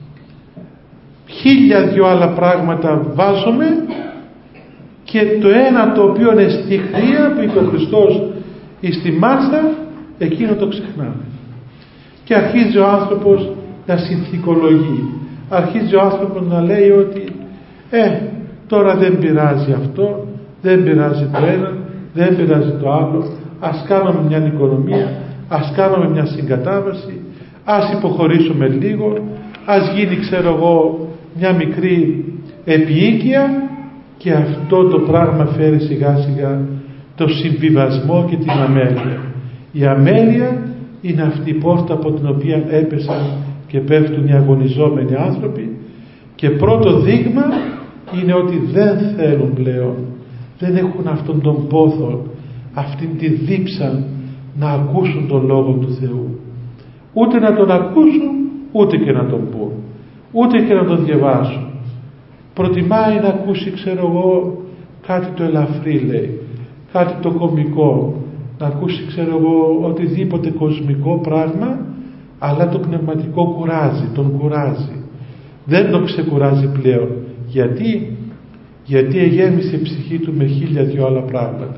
Χίλια δυο άλλα πράγματα βάζουμε, και το ένα το οποίο είναι στη χρία που είπε ο Χριστός εις τη μάτσα, εκείνο το ξεχνάμε, και αρχίζει ο άνθρωπος να συνθηκολογεί, αρχίζει ο άνθρωπος να λέει ότι ε, τώρα δεν πειράζει αυτό, δεν πειράζει το ένα, δεν πειράζει το άλλο, ας κάνουμε μια οικονομία, ας κάνουμε μια συγκατάβαση, ας υποχωρήσουμε λίγο, ας γίνει, ξέρω εγώ, μια μικρή επιοίκεια, και αυτό το πράγμα φέρει σιγά σιγά το συμβιβασμό και την αμέλεια. Η αμέλεια είναι αυτή η πόρτα από την οποία έπεσαν και πέφτουν οι αγωνιζόμενοι άνθρωποι, και πρώτο δείγμα είναι ότι δεν θέλουν πλέον, δεν έχουν αυτόν τον πόθο, αυτήν τη δίψα να ακούσουν τον Λόγο του Θεού, ούτε να τον ακούσουν, ούτε και να τον πούν, ούτε και να τον διαβάσουν. Προτιμάει να ακούσει, ξέρω εγώ, κάτι το ελαφρύ, λέει, κάτι το κωμικό, να ακούσει, ξέρω εγώ, οτιδήποτε κοσμικό πράγμα, αλλά το πνευματικό κουράζει, τον κουράζει, δεν τον ξεκουράζει πλέον. Γιατί? Γιατί εγέμισε η ψυχή του με χίλια δυο άλλα πράγματα.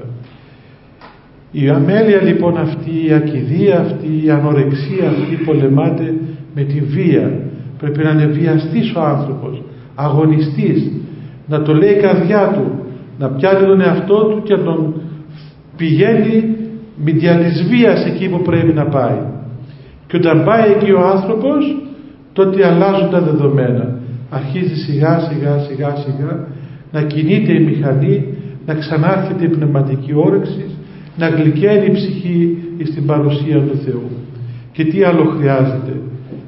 Η αμέλεια λοιπόν αυτή, η ακηδία αυτή, η ανορεξία αυτή πολεμάται με τη βία. Πρέπει να είναι βιαστής ο άνθρωπος, αγωνιστής, να το λέει η καρδιά του, να πιάνει τον εαυτό του και να τον πηγαίνει με της βίας εκεί που πρέπει να πάει. Και όταν πάει εκεί ο άνθρωπος, τότε αλλάζουν τα δεδομένα. Αρχίζει σιγά σιγά σιγά σιγά να κινείται η μηχανή, να ξανάρχεται η πνευματική όρεξη, να γλυκαίνει η ψυχή στην παρουσία του Θεού. Και τι άλλο χρειάζεται?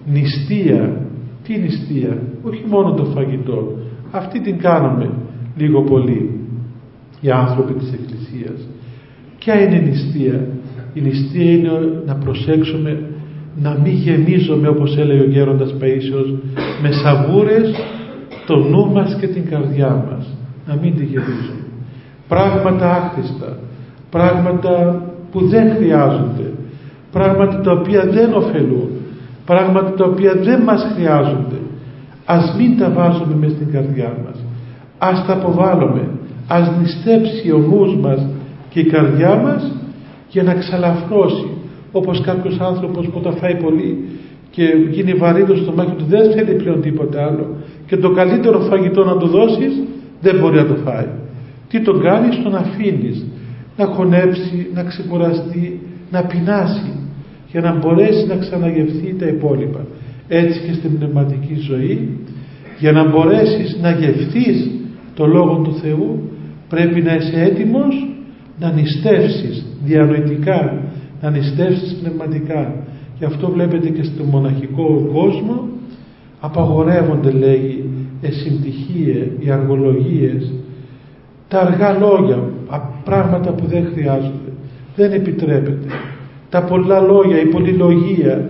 Νηστεία. Τι νηστεία? Όχι μόνο το φαγητό, αυτή την κάνουμε λίγο πολύ οι άνθρωποι της Εκκλησίας. Ποια είναι η νηστεία? Η νηστεία είναι να προσέξουμε να μην γεμίζουμε, όπως έλεγε ο γέροντας Παΐσιος, με σαβούρες το νου μας και την καρδιά μας, να μην τη γεμίζουμε. Πράγματα άχρηστα, πράγματα που δεν χρειάζονται, πράγματα τα οποία δεν ωφελούν, πράγματα τα οποία δεν μας χρειάζονται, ας μην τα βάζουμε μες στην καρδιά μας, ας τα αποβάλλουμε, ας νηστέψει ο νους μας και η καρδιά μας για να ξαλαφρώσει, όπως κάποιος άνθρωπος που τα φάει πολύ και γίνει βαρύ το στομάχι του, δεν θέλει πλέον τίποτα άλλο, και το καλύτερο φαγητό να του δώσεις δεν μπορεί να το φάει. Τι τον κάνεις? Τον αφήνεις να χωνέψει, να ξεκουραστεί, να πεινάσει, για να μπορέσει να ξαναγευθεί τα υπόλοιπα. Έτσι και στην πνευματική ζωή, για να μπορέσεις να γευθείς το Λόγο του Θεού, πρέπει να είσαι έτοιμος να νηστεύσεις διανοητικά, να νηστεύσεις πνευματικά. Γι' αυτό βλέπετε και στο μοναχικό κόσμο απαγορεύονται, λέγει, εσυντυχίε, οι αργολογίες, τα αργά λόγια, πράγματα που δεν χρειάζονται, δεν επιτρέπεται. Τα πολλά λόγια, η πολυλογία,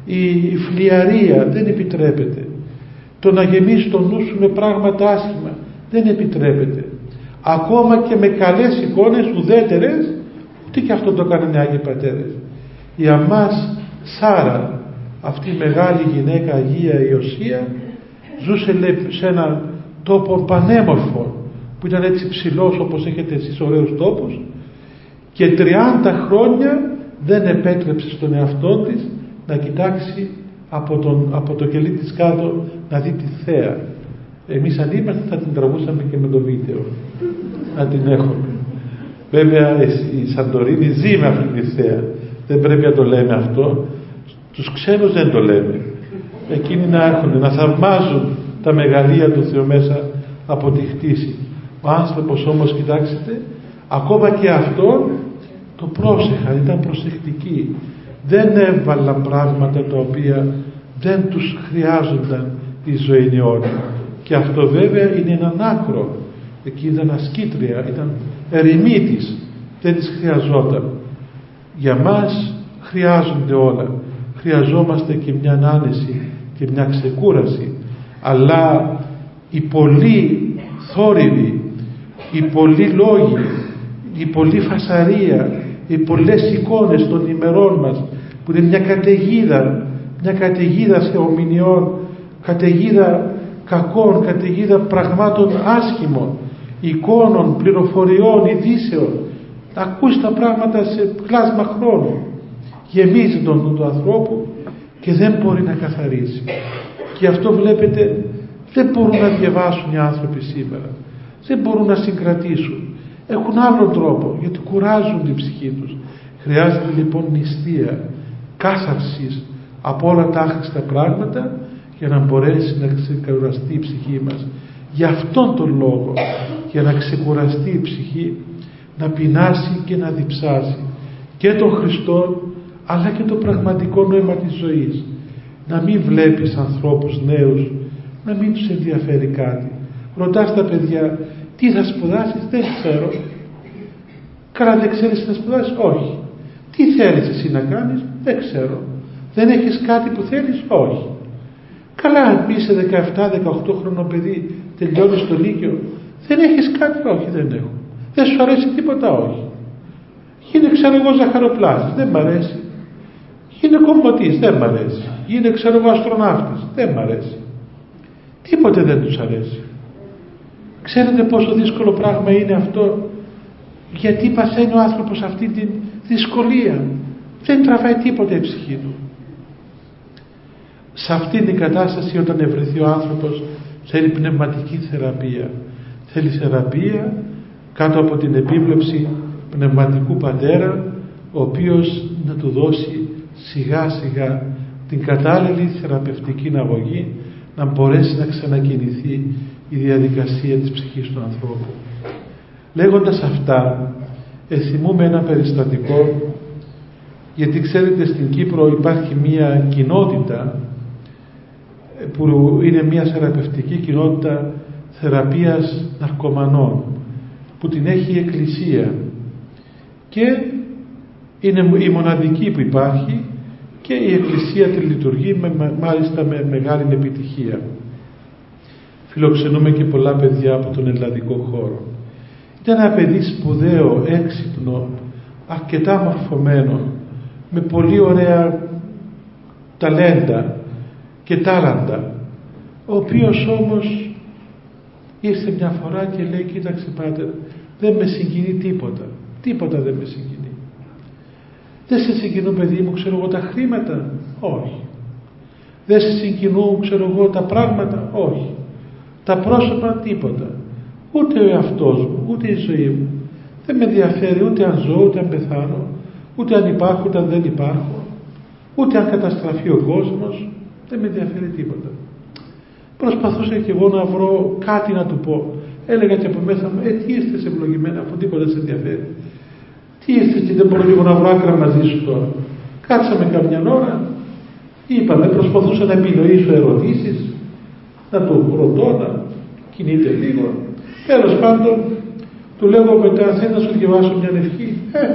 η φλιαρία δεν επιτρέπεται. Το να γεμίσει το νου σου με πράγματα άσχημα δεν επιτρέπεται. Ακόμα και με καλές εικόνες ουδέτερες, ούτε και αυτό το έκαναν οι Άγιοι Πατέρες. Η αμάς Σάρα, αυτή η μεγάλη γυναίκα Αγία Ιωσία, ζούσε, λέει, σε έναν τόπο πανέμορφο που ήταν έτσι ψηλός όπως έχετε εσείς ωραίους τόπους, και τριάντα χρόνια δεν επέτρεψε στον εαυτό της να κοιτάξει από, τον, από το κελί της κάτω να δει τη θέα. Εμείς αν είμαστε θα την τραβούσαμε και με το βίντεο, να την έχουμε. Βέβαια η Σαντορίνη ζει με αυτή τη θέα, δεν πρέπει να το λέμε αυτό, τους ξένους δεν το λέμε, εκείνοι να έχουν, να θαυμάζουν τα μεγαλεία του Θεού μέσα από τη χτίση. Ο άνθρωπος όμως, κοιτάξτε, ακόμα και αυτό το πρόσεχαν, ήταν προσεκτικοί, δεν έβαλαν πράγματα τα οποία δεν τους χρειάζονταν η ζωήνη ώρα. Και αυτό βέβαια είναι έναν άκρο. Εκεί ήταν ασκήτρια, ήταν ερημίτης, δεν τις χρειαζόταν. Για μας χρειάζονται όλα, χρειαζόμαστε και μια άνεση και μια ξεκούραση, αλλά οι πολλοί θόρυβοι, οι πολλοί λόγοι, η πολλή φασαρία, οι πολλές εικόνες των ημερών μας, που είναι μια καταιγίδα, μια καταιγίδα θεομηνιών, καταιγίδα κακών, καταιγίδα πραγμάτων άσχημων, εικόνων, πληροφοριών, ειδήσεων. Ακούς τα πράγματα σε κλάσμα χρόνου, γεμίζει τον νου του ανθρώπου και δεν μπορεί να καθαρίσει. Και αυτό βλέπετε, δεν μπορούν να διαβάσουν οι άνθρωποι σήμερα, δεν μπορούν να συγκρατήσουν, έχουν άλλον τρόπο, γιατί κουράζουν την ψυχή τους. Χρειάζεται λοιπόν νηστεία, κάθαρσης από όλα τα άχρηστα πράγματα, για να μπορέσει να ξεκουραστεί η ψυχή μας. Γι' αυτόν τον λόγο, για να ξεκουραστεί η ψυχή, να πεινάσει και να διψάσει και τον Χριστό, αλλά και το πραγματικό νόημα της ζωής. Να μην βλέπεις ανθρώπους νέους, να μην τους ενδιαφέρει κάτι. Ρωτάς τα παιδιά, τι θα σπουδάσεις? Δεν ξέρω. Καλά, δεν ξέρεις τι θα σπουδάσεις? Όχι. Τι θέλεις εσύ να κάνεις? Δεν ξέρω. Δεν έχεις κάτι που θέλεις? Όχι. Καλά, αν είσαι δεκαεπτά δεκαοκτώ χρονών παιδί, τελειώνεις το λύκειο, δεν έχεις κάτι? Όχι, δεν έχω. Δεν σου αρέσει τίποτα? Όχι. Γίνε, ξέρω εγώ, ζαχαροπλάστης? Δεν μ' αρέσει. Γίνε κομμωτής? Δεν μ' αρέσει. Γίνε, ξέρω εγώ, αστροναύτης? Δεν μ' αρέσει. Τίποτε δεν τους αρέσει. Ξέρετε πόσο δύσκολο πράγμα είναι αυτό? Γιατί παθαίνει ο άνθρωπος αυτή τη δυσκολία. Δεν τραβάει τίποτα η ψυχή του. Σε αυτήν την κατάσταση, όταν ευρεθεί ο άνθρωπος, θέλει πνευματική θεραπεία. Θέλει θεραπεία κάτω από την επίβλεψη πνευματικού πατέρα, ο οποίος να του δώσει σιγά σιγά την κατάλληλη θεραπευτική αγωγή, να μπορέσει να ξανακινηθεί η διαδικασία της ψυχής του ανθρώπου. Λέγοντας αυτά, εθυμούμε ένα περιστατικό, γιατί ξέρετε στην Κύπρο υπάρχει μια κοινότητα που είναι μια θεραπευτική κοινότητα θεραπείας ναρκωμανών, που την έχει η Εκκλησία και είναι η μοναδική που υπάρχει, και η Εκκλησία τη λειτουργεί με, μάλιστα με μεγάλη επιτυχία. Φιλοξενούμε και πολλά παιδιά από τον ελλαδικό χώρο. Είναι ένα παιδί σπουδαίο, έξυπνο, αρκετά μορφωμένο, με πολύ ωραία ταλέντα και τάλαντα, ο οποίος όμως ήρθε μια φορά και λέει, κοίταξε πάτερ, δεν με συγκινεί τίποτα, τίποτα δεν με συγκινεί. Δεν σε συγκινούν, παιδί μου, ξέρω εγώ, τα χρήματα? Όχι. Δεν σε συγκινούν, ξέρω εγώ, τα πράγματα? Όχι. Τα πρόσωπα? Τίποτα. Ούτε ο εαυτός μου, ούτε η ζωή μου. Δεν με ενδιαφέρει ούτε αν ζω, ούτε αν πεθάνω, ούτε αν υπάρχω, ούτε αν δεν υπάρχω, ούτε αν καταστραφεί ο κόσμος. Δεν με ενδιαφέρει τίποτα. Προσπαθούσα και εγώ να βρω κάτι να του πω. Έλεγα και από μέσα μου, ε, τι είστε ευλογημένα, αφού τίποτα σε ενδιαφέρει. Τι είστε και δεν μπορώ λίγο να βρω άκρα μαζί σου τώρα? Κάτσαμε καμιά ώρα, είπαμε, προσπαθούσα να επινοήσω ερωτήσεις, να το ρωτώ, να κινείται λίγο. Τέλος πάντων, του λέω μετά, θέλει να σου διαβάσω μια ευχή? Ε,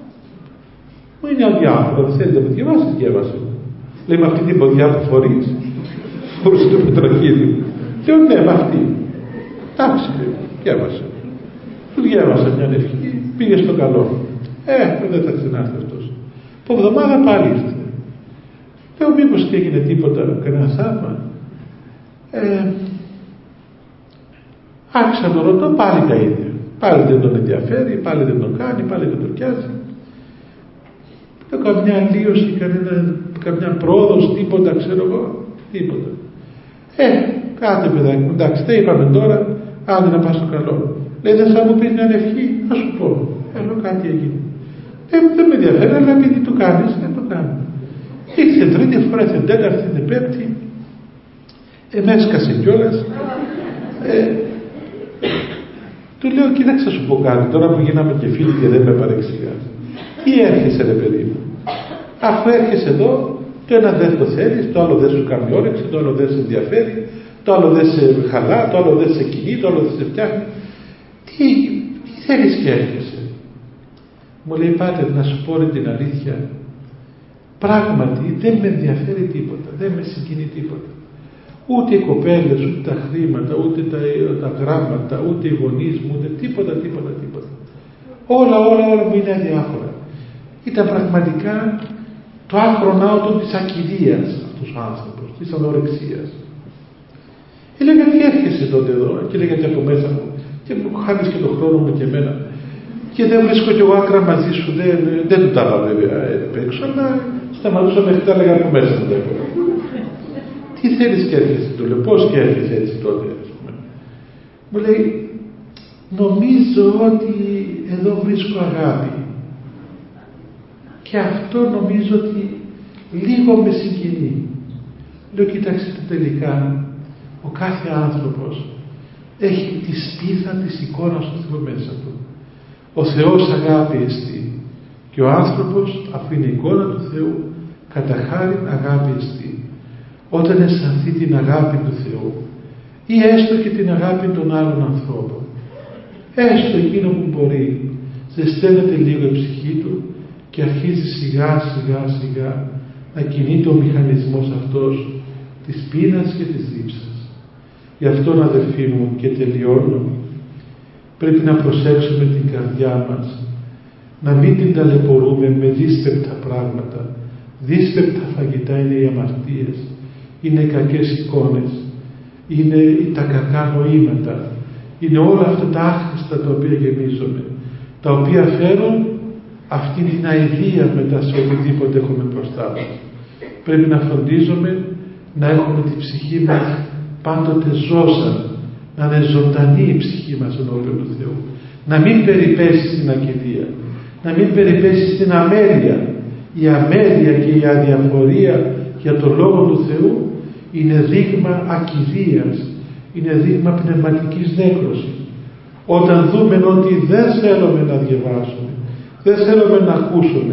μου είναι αδιάφορο, δεν θέλει να μου διαβάσεις, διάβασε. Λέει, με αυτή την ποδιά που φορείς, φορούσε το πετραχύλι. Λέω, ναι, με αυτή. Εντάξει, διάβασε. Του διάβασα μια ευχή, πήγε στο καλό. Ε, δεν θα ξανάρθει αυτός. Από εβδομάδα πάλι ήρθε. Λέω, μήπως και έγινε τίποτα, κανένα θαύμα? Ε, άρχισα να τον ρωτώ πάλι τα ίδια. Πάλι δεν τον ενδιαφέρει, πάλι δεν τον κάνει, πάλι δεν τον πιάζει. Δεν καμιά αλλίωση, κανένα, καμιά πρόοδος, τίποτα, ξέρω εγώ, τίποτα. Ε, κάτε παιδάκι μου, εντάξει, τι είπαμε τώρα, άντε να πας στο καλό. Λέει, δεν θα μου πεις μια ευχή, θα σου πω. Ενώ κάτι έγινε. Ε, δεν με ενδιαφέρει, αλλά επειδή το κάνεις, δεν το κάνω. Ήρθε τρίτη φορά, ήρθε τέταρτη, ήρθε πέμπτη. Ε, με έσκασε κιόλας. Ε, του λέω, κοίταξε να σου πω κάτι, τώρα που γίναμε και φίλοι και δεν με παρεξηγάς. Τι έρχεσαι ρε παιδί μου. Αφού έρχεσαι εδώ, το ένα δεν το θέλεις, το άλλο δεν σου κάνει όρεξη, το άλλο δεν σε ενδιαφέρει, το άλλο δεν σε χαλά, το άλλο δεν σε κινεί, το άλλο δεν σε φτιάχνει. Τι, τι θέλεις και έρχεσαι. Μου λέει, πάτερ, να σου πω την αλήθεια. Πράγματι δεν με ενδιαφέρει τίποτα, δεν με συγκινεί τίποτα. Ούτε οι κοπέλες, ούτε τα χρήματα, ούτε τα, τα γράμματα, ούτε οι γονείς μου, ούτε τίποτα, τίποτα, τίποτα. Όλα, όλα, όλα μου είναι αδιάφορα. Ήταν πραγματικά το άκρονά του της ακιδείας αυτός ο άνθρωπος, της ανορεξίας. Έλεγα, τι έρχεσαι τότε εδώ, και έλεγα και από μέσα μου, και μου χάνεις και τον χρόνο μου και εμένα. Και δεν βρίσκω κι εγώ άκρα μαζί σου, δεν, δεν του τα είπα βέβαια απ' έξω, αλλά σταματούσα μέχρι τα έλεγα από μέσα μου. Τι θέλεις και έρχεσαι, του λέω, πώς και έρχεσαι έτσι τότε, ας πούμε. Μου λέει, νομίζω ότι εδώ βρίσκω αγάπη. Και αυτό νομίζω ότι λίγο με συγκινεί. Λέω, κοιτάξτε τελικά, ο κάθε άνθρωπος έχει τη σπίθα της εικόνας του Θεού μέσα του. Ο Θεός αγάπη εστί. Και ο άνθρωπος, αφού είναι εικόνα του Θεού, κατά χάριν αγάπη εστί. Όταν αισθανθεί την αγάπη του Θεού ή έστω και την αγάπη των άλλων ανθρώπων, έστω εκείνο που μπορεί, ζεσταίνεται λίγο η ψυχή του και αρχίζει σιγά σιγά σιγά να κινείται ο μηχανισμός αυτός της πείνας και της δίψας. Γι' αυτόν, αδελφοί μου, και τελειώνω, πρέπει να προσέξουμε την καρδιά μας, να μην την ταλαιπωρούμε με δύσπεπτα πράγματα. Δύσπεπτα φαγητά είναι οι αμαρτίες, είναι οι κακές εικόνες, είναι τα κακά νοήματα, είναι όλα αυτά τα άχρηστα τα οποία γεμίζουμε, τα οποία φέρουν αυτή την αηδία μετά σε οτιδήποτε έχουμε μπροστά μας. Πρέπει να φροντίζουμε να έχουμε τη ψυχή μας πάντοτε ζώσα, να είναι ζωντανή η ψυχή μας ενώπιον του Θεού, να μην περιπέσει στην ακηδία, να μην περιπέσει στην αμέλεια. Η αμέλεια και η αδιαφορία για το Λόγο του Θεού είναι δείγμα ακηδείας, είναι δείγμα πνευματικής νέκρωσης. Όταν δούμε ότι δεν θέλουμε να διαβάσουμε, δεν θέλουμε να ακούσουμε,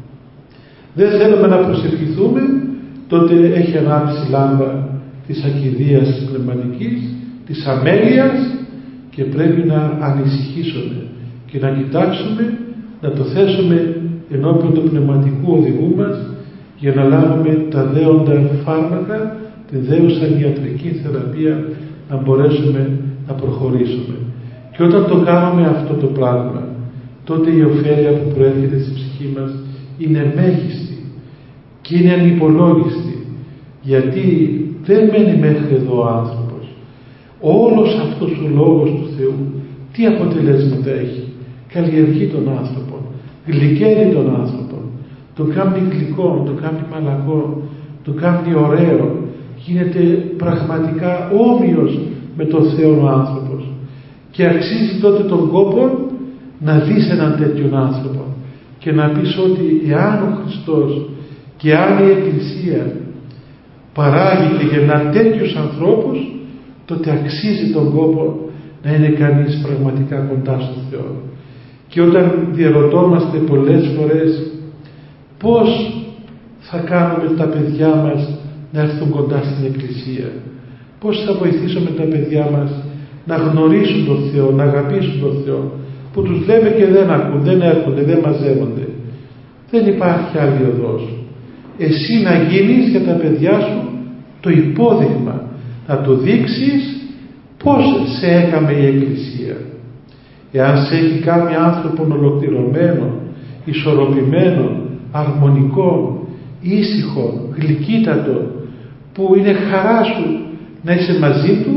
δεν θέλουμε να προσευχηθούμε, τότε έχει ανάψει λάμπα της ακηδείας της πνευματικής, της αμέλειας, και πρέπει να ανησυχήσουμε και να κοιτάξουμε, να το θέσουμε ενώπιον του πνευματικού οδηγού μας, για να λάβουμε τα δέοντα φάρμακα, τη δέουσα ιατρική θεραπεία, να μπορέσουμε να προχωρήσουμε. Και όταν το κάνουμε αυτό το πράγμα, τότε η ωφέλεια που προέρχεται στη ψυχή μας είναι μέγιστη και είναι ανυπολόγιστη, γιατί δεν μένει μέχρι εδώ ο άνθρωπος. Όλος αυτός ο Λόγος του Θεού τι αποτελέσματα έχει? Καλλιεργεί τον άνθρωπο, γλυκαίνει τον άνθρωπο, τον κάνει γλυκό, τον κάνει μαλακό, τον κάνει ωραίο, γίνεται πραγματικά όμοιος με τον Θεό ο άνθρωπος, και αξίζει τότε τον κόπο να δεις έναν τέτοιον άνθρωπο και να πεις ότι εάν ο Χριστός και αν η Εκκλησία παράγει και γεννά τέτοιους ανθρώπους, τότε αξίζει τον κόπο να είναι κανείς πραγματικά κοντά στον Θεό. Και όταν διαρωτόμαστε πολλές φορές πώς θα κάνουμε τα παιδιά μας να έρθουν κοντά στην Εκκλησία, πώς θα βοηθήσουμε τα παιδιά μας να γνωρίσουν τον Θεό, να αγαπήσουν τον Θεό, που τους λέμε και δεν ακούν, δεν έρχονται, δεν μαζεύονται, δεν υπάρχει άλλη οδός. Εσύ να γίνεις για τα παιδιά σου το υπόδειγμα, να το δείξεις πώς σε έκαμε η Εκκλησία. Εάν σε έχει κάνει άνθρωπον ολοκληρωμένο, ισορροπημένο, αρμονικό, ήσυχο, γλυκύτατο, που είναι χαρά σου να είσαι μαζί του,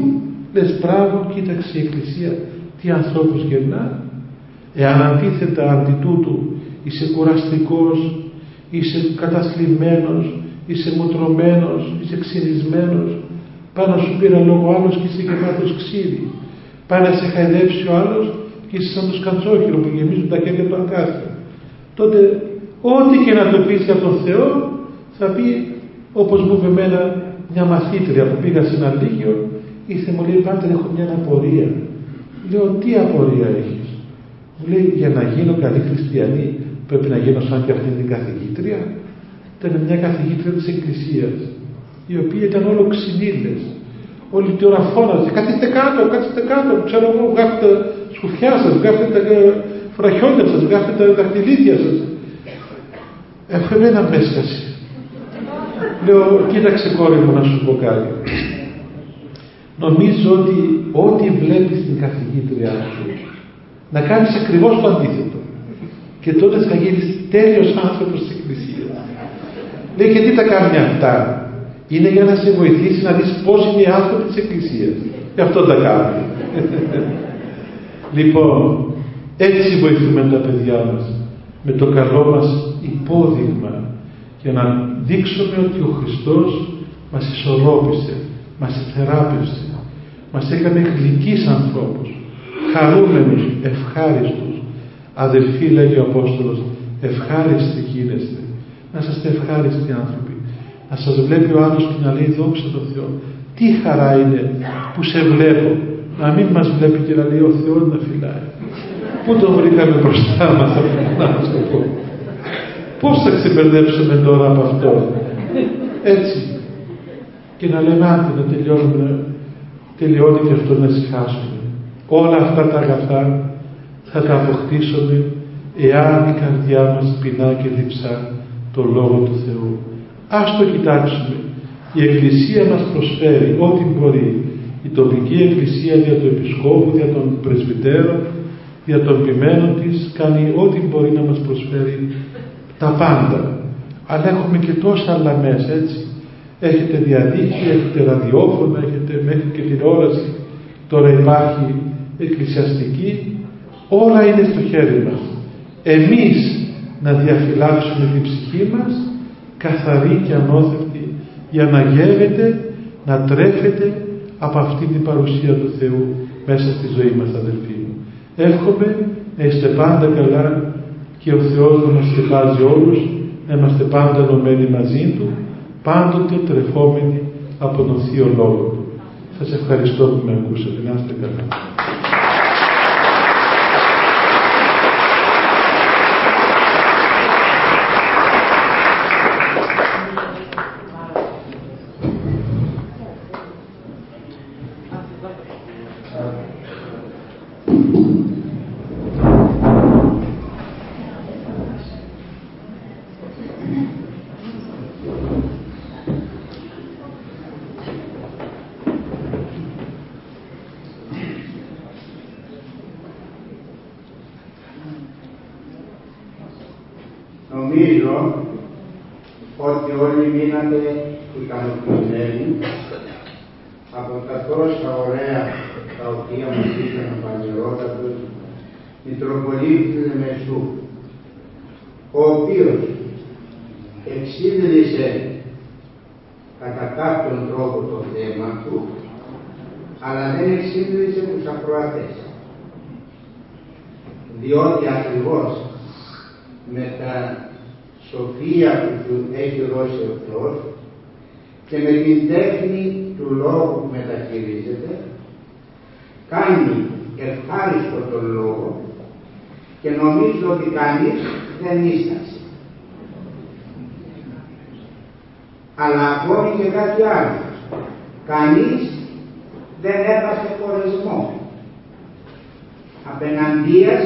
λες μπράβο, κοίταξε η Εκκλησία τι ανθρώπους γεννά. Εάν αντίθετα αντί τούτου είσαι κουραστικός, είσαι καταθλιμμένος, είσαι μοτρωμένος, είσαι ξυρισμένος, πάνω σου πήρα λόγο άλλος και είσαι γεμάτος ξύδι, πάει να σε χαϊδέψει ο άλλος και είσαι σαν το σκαντσόχυρο που γεμίζουν τα χέρια του αγκάθια, τότε ό,τι και να το πεις για τον Θεό θα πει, όπως μου είπε εμένα μια μαθήτρια που πήγα σε ένα λύκειο, ήρθε μου λέει, πάτερ, έχω μια απορία. Λέω, τι απορία έχεις? Μου λέει, για να γίνω καλή χριστιανή πρέπει να γίνω σαν και αυτήν την καθηγήτρια. Ήταν μια καθηγήτρια της Εκκλησίας, η οποία ήταν όλο ξυνήλες. Όλη την ώρα φώναζε, καθίστε κάτω, καθίστε κάτω, ξέρω εγώ, βγάστε τα σκουφιά σας, βγάστε τα φραχιόνια σας, βγάστε τα δαχτυλίδια σας. Αφού εμένα με έσκασε. Λέω, κοίταξε κόρη μου να σου πω κάτι. Νομίζω ότι ό,τι βλέπεις την καθηγήτριά σου, να κάνεις ακριβώς το αντίθετο. Και τότε θα γίνεις τέλειος άνθρωπος της Εκκλησίας. Λέει, και τι τα κάνει αυτά? Είναι για να σε βοηθήσει να δεις πώς είναι οι άνθρωποι της Εκκλησίας. Γι' αυτό τα κάνει. Λοιπόν, έτσι βοηθούμε τα παιδιά μας, με το καλό μας υπόδειγμα, για να δείξουμε ότι ο Χριστός μας ισορρόπησε, μας θεράπευσε, μας έκανε γλυκείς ανθρώπους, χαρούμενους, ευχάριστους. Αδελφοί, λέγει ο Απόστολος, ευχάριστοι γίνεστε. Να είστε ευχάριστοι άνθρωποι. Να σας βλέπει ο άλλος και να λέει, δόξα τω Θεώ. Τι χαρά είναι που σε βλέπω. Να μην μας βλέπει και να λέει, ο Θεός να φυλάει. Πού τον βρήκαμε μπροστά μας, να μας το πω. Πώς θα ξεπερδέψουμε τώρα από αυτό? Έτσι. Και να λέμε, άντε να τελειώνουμε, τελειώνει και αυτό, να ησυχάσουμε. Όλα αυτά τα αγαθά θα τα αποκτήσουμε εάν η καρδιά μας πεινά και διψά το Λόγο του Θεού. Ας το κοιτάξουμε. Η Εκκλησία μας προσφέρει ό,τι μπορεί. Η τοπική Εκκλησία δια του Επισκόπου, δια των Πρεσβυτέρων, δια των ποιμένων της, κάνει ό,τι μπορεί να μας προσφέρει τα πάντα. Αλλά έχουμε και τόσα άλλα μέσα, έτσι. Έχετε διαδίκτυο, έχετε ραδιόφωνα, έχετε μέχρι και τηλεόραση. Τώρα υπάρχει εκκλησιαστική. Όλα είναι στο χέρι μας. Εμείς να διαφυλάξουμε την ψυχή μας καθαρή και ανώθευτη, για να γεύεται, να τρέφεται από αυτή την παρουσία του Θεού μέσα στη ζωή μας, αδελφοί μου. Εύχομαι να είστε πάντα καλά και ο Θεός να μας στεφάζει όλους, να είμαστε πάντα ενωμένοι μαζί Του, πάντοτε τρεφόμενοι από τον Θείο Λόγο Του. Σας ευχαριστώ που με ακούσατε. Να είστε καλά.
Νομίζω ότι όλοι μείνατε ικανοποιημένοι από τα τόσα ωραία τα οποία μας είπαν ο Παναγιώτατος Μητροπολίτης Λεμεσού, ο οποίος εξήγηλησε κατά κάποιον τρόπο το θέμα του, αλλά δεν εξήγηλησε τους ακροατές, διότι ακριβώς με τα σοφία που του έχει δώσει ο Θεός και με την τέχνη του λόγου που μεταχειρίζεται, κάνει ευχάριστο τον λόγο και νομίζω ότι κανείς δεν ίστασε. Αλλά ακόμη και κάτι άλλο, κανείς δεν έπασε χωρισμό. Απέναντίας,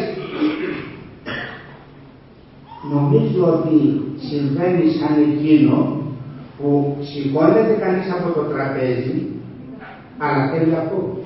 νομίζω ότι συμβαίνει σαν εκείνο που σηκώνεται κανείς από το τραπέζι, αλλά θέλει ακόμη.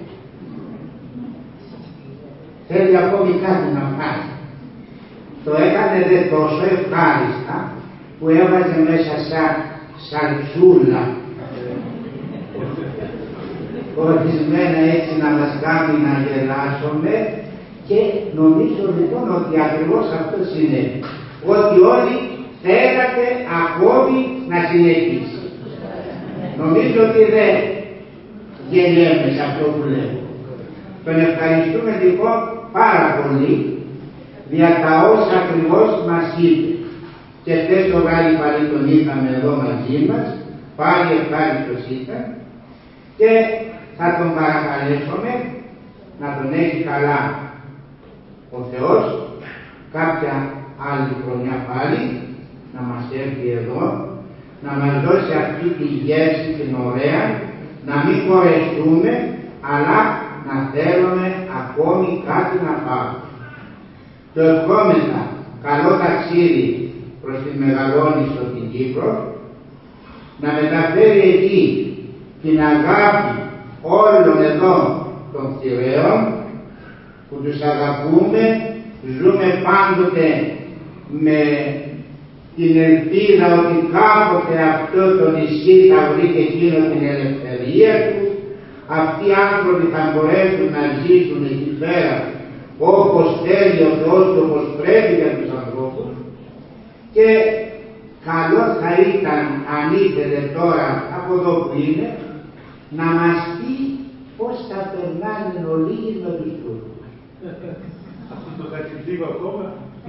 Θέλει ακόμη κάτι να κάνει. Το έκανε δε τόσο ευχάριστα που έβαζε μέσα σαν σαλτσούλα ορισμένα έτσι να μας κάνει να γελάσουμε, και νομίζω λοιπόν ότι ακριβώς αυτό συνέβη. Ότι όλοι θέλατε ακόμη να συνεχίσει. Νομίζω ότι δεν γελιέμαι σε αυτό που λέω. Τον ευχαριστούμε λοιπόν πάρα πολύ για τα όσα ακριβώς μας είπε. Και χθες το βράδυ πάλι τον είχαμε εδώ μαζί μας, πάλι ευχάριστος ήταν, και θα τον παρακαλέσουμε να τον έχει καλά ο Θεός κάποια άλλη χρονιά πάλι να μας έρθει εδώ, να μας δώσει αυτή τη γεύση την ωραία, να μην χωρεστούμε, αλλά να θέλουμε ακόμη κάτι να πάμε. Το ευχόμεθα καλό ταξίδι προς τη Μεγαλόνισσο την Κύπρο, να μεταφέρει εκεί την αγάπη όλων εδώ των θηρέων, που τους αγαπούμε, ζούμε πάντοτε με την ελπίδα ότι κάποτε αυτό το νησί θα βρει και εκείνο την ελευθερία του, αυτοί οι άνθρωποι θα μπορέσουν να ζήσουν εκεί πέρα όπως θέλει ο Θεός και όπως πρέπει για τους ανθρώπους. Και καλό θα ήταν, αν ήθελε τώρα από εδώ που είναι, να μας πει πώς θα περνάνε εν ολίγης με τους Τούρκους.
Αυτό το κατηδίω ακόμα.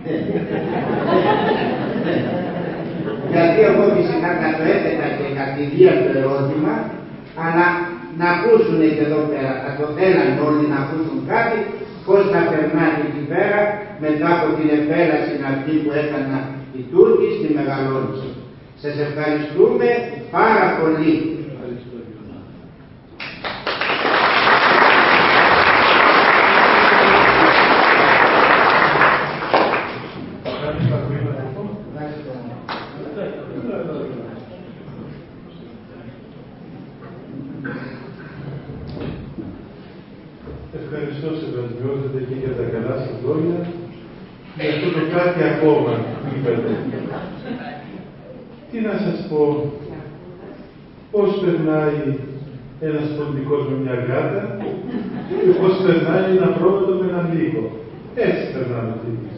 Γιατί εγώ φυσικά θα το έθετα και κατηδία το ερώτημα, αλλά να ακούσουν και εδώ πέρα, θα το θέλαν όλοι να ακούσουν κάτι, πώς θα περνάνε εκεί πέρα μετά από την επέλαση αυτή που έκαναν οι Τούρκοι στη Μεγαλόνισσο. Σας ευχαριστούμε πάρα πολύ.
Ευχαριστώ σε βασιώσετε και για τα καλά σας λόγια, για αυτό το κάτι ακόμα που είπατε. Τι να σας πω, πώς περνάει ένας πολιτικός με μια γάτα και πώς περνάει ένα πρόβατο με έναν λύκο. Έτσι περνάμε κι εμείς.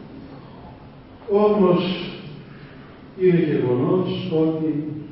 Όμως είναι γεγονός ότι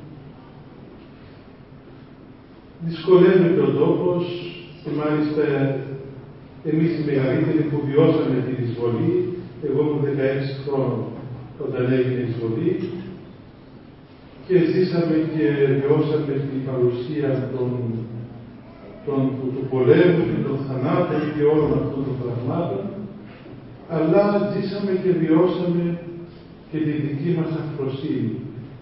δυσκολεύεται ο τόπος, και μάλιστα εμείς οι μεγαλύτεροι που βιώσαμε την εισβολή, εγώ ήμουν δεκαέξι χρόνων όταν έγινε η εισβολή, και ζήσαμε και βιώσαμε την παρουσία των, των, του, του πολέμου και των θανάτων και όλων αυτών των πραγμάτων, αλλά ζήσαμε και βιώσαμε και τη δική μας αφροσύνη.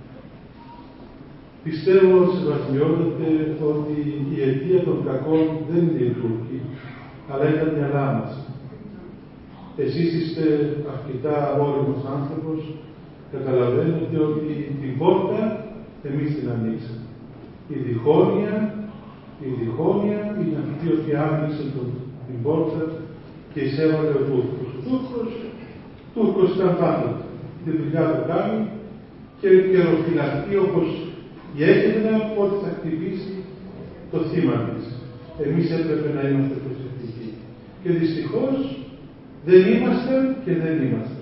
Πιστεύω, σεβασμιότατε, ότι η αιτία των κακών δεν είναι οι Τούρκοι, αλλά είναι τα μυαλά μας. Εσείς είστε αρκετά όριμος άνθρωπος, καταλαβαίνετε ότι την πόρτα εμείς την ανοίξαμε. Η διχόνοια, η διχόνοια είναι αυτή που άνοιξε τον, την πόρτα και εισέβαλε ο Τούρκος. Ο Τούρκος, Τούρκος ήταν πάντοτε. Τη δουλειά του κάνει και καιροφυλακτεί όπως η Αίγυπνα πότε θα χτυπήσει το θύμα της. Εμείς έπρεπε να είμαστε προσεκτικοί. Και δυστυχώς δεν είμαστε και δεν είμαστε.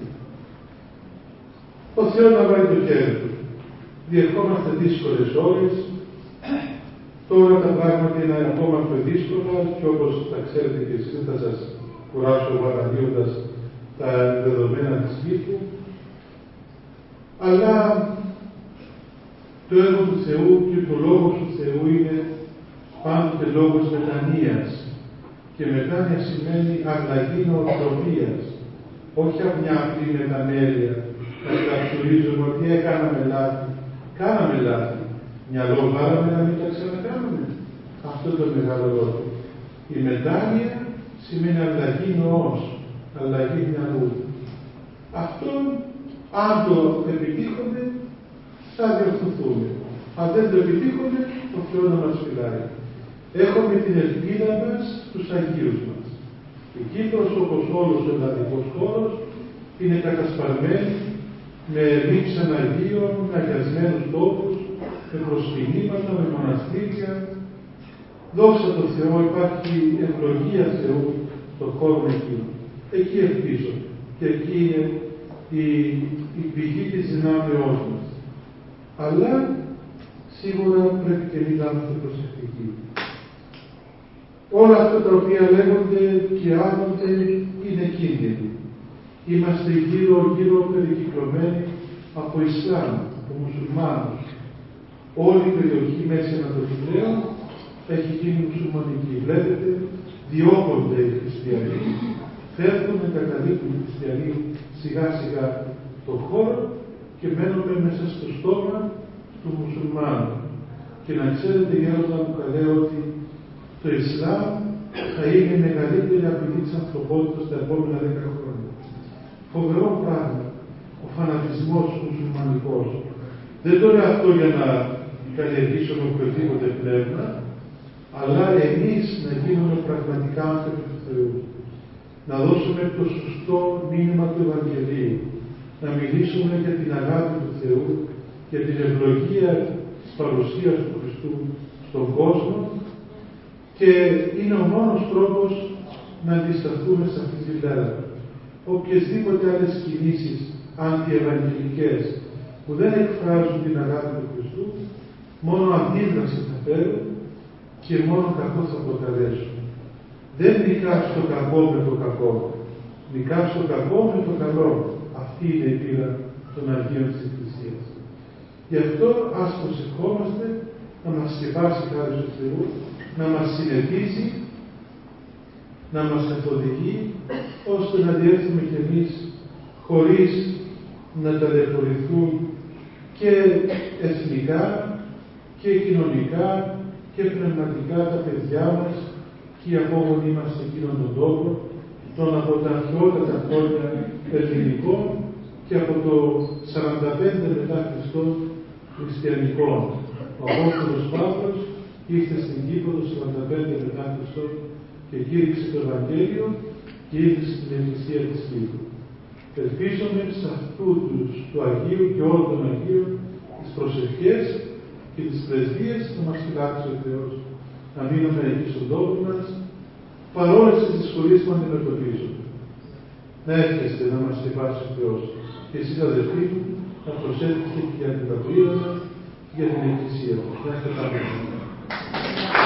Ο Θεός να βάλει το χέρι του. Διερχόμαστε δύσκολες ώρες. Τώρα τα πράγματα είναι ακόμα πιο δύσκολα και όπως τα ξέρετε και εσείς, θα σας κουράσω παραδείοντας τα δεδομένα της Κύπρου. Αλλά το έργο του Θεού και το λόγος του Θεού είναι πάντοτε λόγος μετανοίας. Και μετάνοια σημαίνει αλλαγή νοοτροπίας. Όχι από μια απλή μεταμέλεια να καταστουρίζουμε ότι έκαναμε λάθη. Κάναμε λάθη. Μυαλό βάλαμε να μην τα ξανακάνουμε. Αυτό το μεγάλο λόγο. Η μετάνοια σημαίνει αλλαγή νοός, αλλαγή μυαλού. Αυτό, αν το επιτύχουμε, θα διορθωθούμε. Αν δεν το επιτύχουμε, ο Θεός να μας φυλάει. Έχουμε την ελπίδα μας στους Αγίους μας. Η Κύπρος, όπως όλος ο ελλαδικός χώρος, είναι κατασπαρμένη με λείψαν Αγίων, με αγιασμένους τόπους, με προσκυνήματα, με μοναστήρια, δόξα τω Θεώ, υπάρχει ευλογία Θεού στον χώρο εκεί. Εκεί ελπίζω και εκεί είναι η, η πηγή της δυνάμεώς μας. Αλλά σίγουρα πρέπει και εμείς να είμαστε προσεκτικοί. Όλα αυτά τα οποία λέγονται και άνονται είναι κίνδυνοι. Είμαστε γύρω-γύρω περικυκλωμένοι από Ισλάμ, από μουσουλμάνους. Όλη η περιοχή Μέση Ανατολή πλέον έχει γίνει μουσουλμανική. Βλέπετε, διώκονται οι χριστιανοί, φεύγουν, εγκαταλείπουν οι χριστιανοί σιγά-σιγά τον χώρο και μένουμε μέσα στο στόμα του μουσουλμάνου. Και να ξέρετε, γέροντα μου καλέ, ότι το Ισλάμ θα είναι η μεγαλύτερη απειλή της ανθρωπότητας τα επόμενα δέκα χρόνια. Φοβερό πράγμα, ο φανατισμός μουσουλμανικός. Δεν το λέω αυτό για να καλλιεργήσουμε οποιοδήποτε πνεύμα, αλλά εμείς να γίνουμε πραγματικά άνθρωποι του Θεού. Να δώσουμε το σωστό μήνυμα του Ευαγγελίου. Να μιλήσουμε για την αγάπη του Θεού, για την ευλογία της παρουσίας του Χριστού στον κόσμο, και είναι ο μόνος τρόπος να αντισταθούμε σε αυτή τη μέρα. Οποιεσδήποτε άλλες κινήσεις αντιευαγγελικές που δεν εκφράζουν την αγάπη του Χριστού, μόνο αντίδραση θα φέρουν και μόνο κακό θα προκαλέσουν. Δεν νικάς το κακό με το κακό. Νικάς το κακό με το καλό. Αυτή είναι η πείρα των Αγίων της Εκκλησίας. Γι' αυτό ας προσευχόμαστε να μας σκεπάσει χάρη του Θεού, να μας συνετίσει, να μας καθοδηγεί, ώστε να διέλθουμε κι εμείς χωρίς να ταλαιπωρηθούν και εθνικά και κοινωνικά και πνευματικά τα παιδιά μας και οι απόγονοι μας σε εκείνον τον τόπο, τον από τα αρχαιότατα χρόνια ελληνικών και από το σαράντα πέντε μετά Χριστόν χριστιανικών. Ο Απόστολος Παύλος ήρθε στην Κύπρο το σαράντα πέντε μετά Χριστόν και κήρυξε το Ευαγγέλιο και ήρθε στην Εκκλησία της Κύπρου. Ελπίζομαι σε αυτού του Αγίου και όλων των Αγίων τις προσευχές και τις πρεσβείες να μας φυλάξει ο Θεός, να μείνουμε εκεί στον τόπο μας, παρόλες τις δυσκολίες που αντιμετωπίζουμε. Να έρχεστε να μας σκεπάσει ο Θεός. Και εσείς, αδελφοί μου, να προσέχετε και για την πατρίδα μας και για την Εκκλησία μας. Να είστε καλά.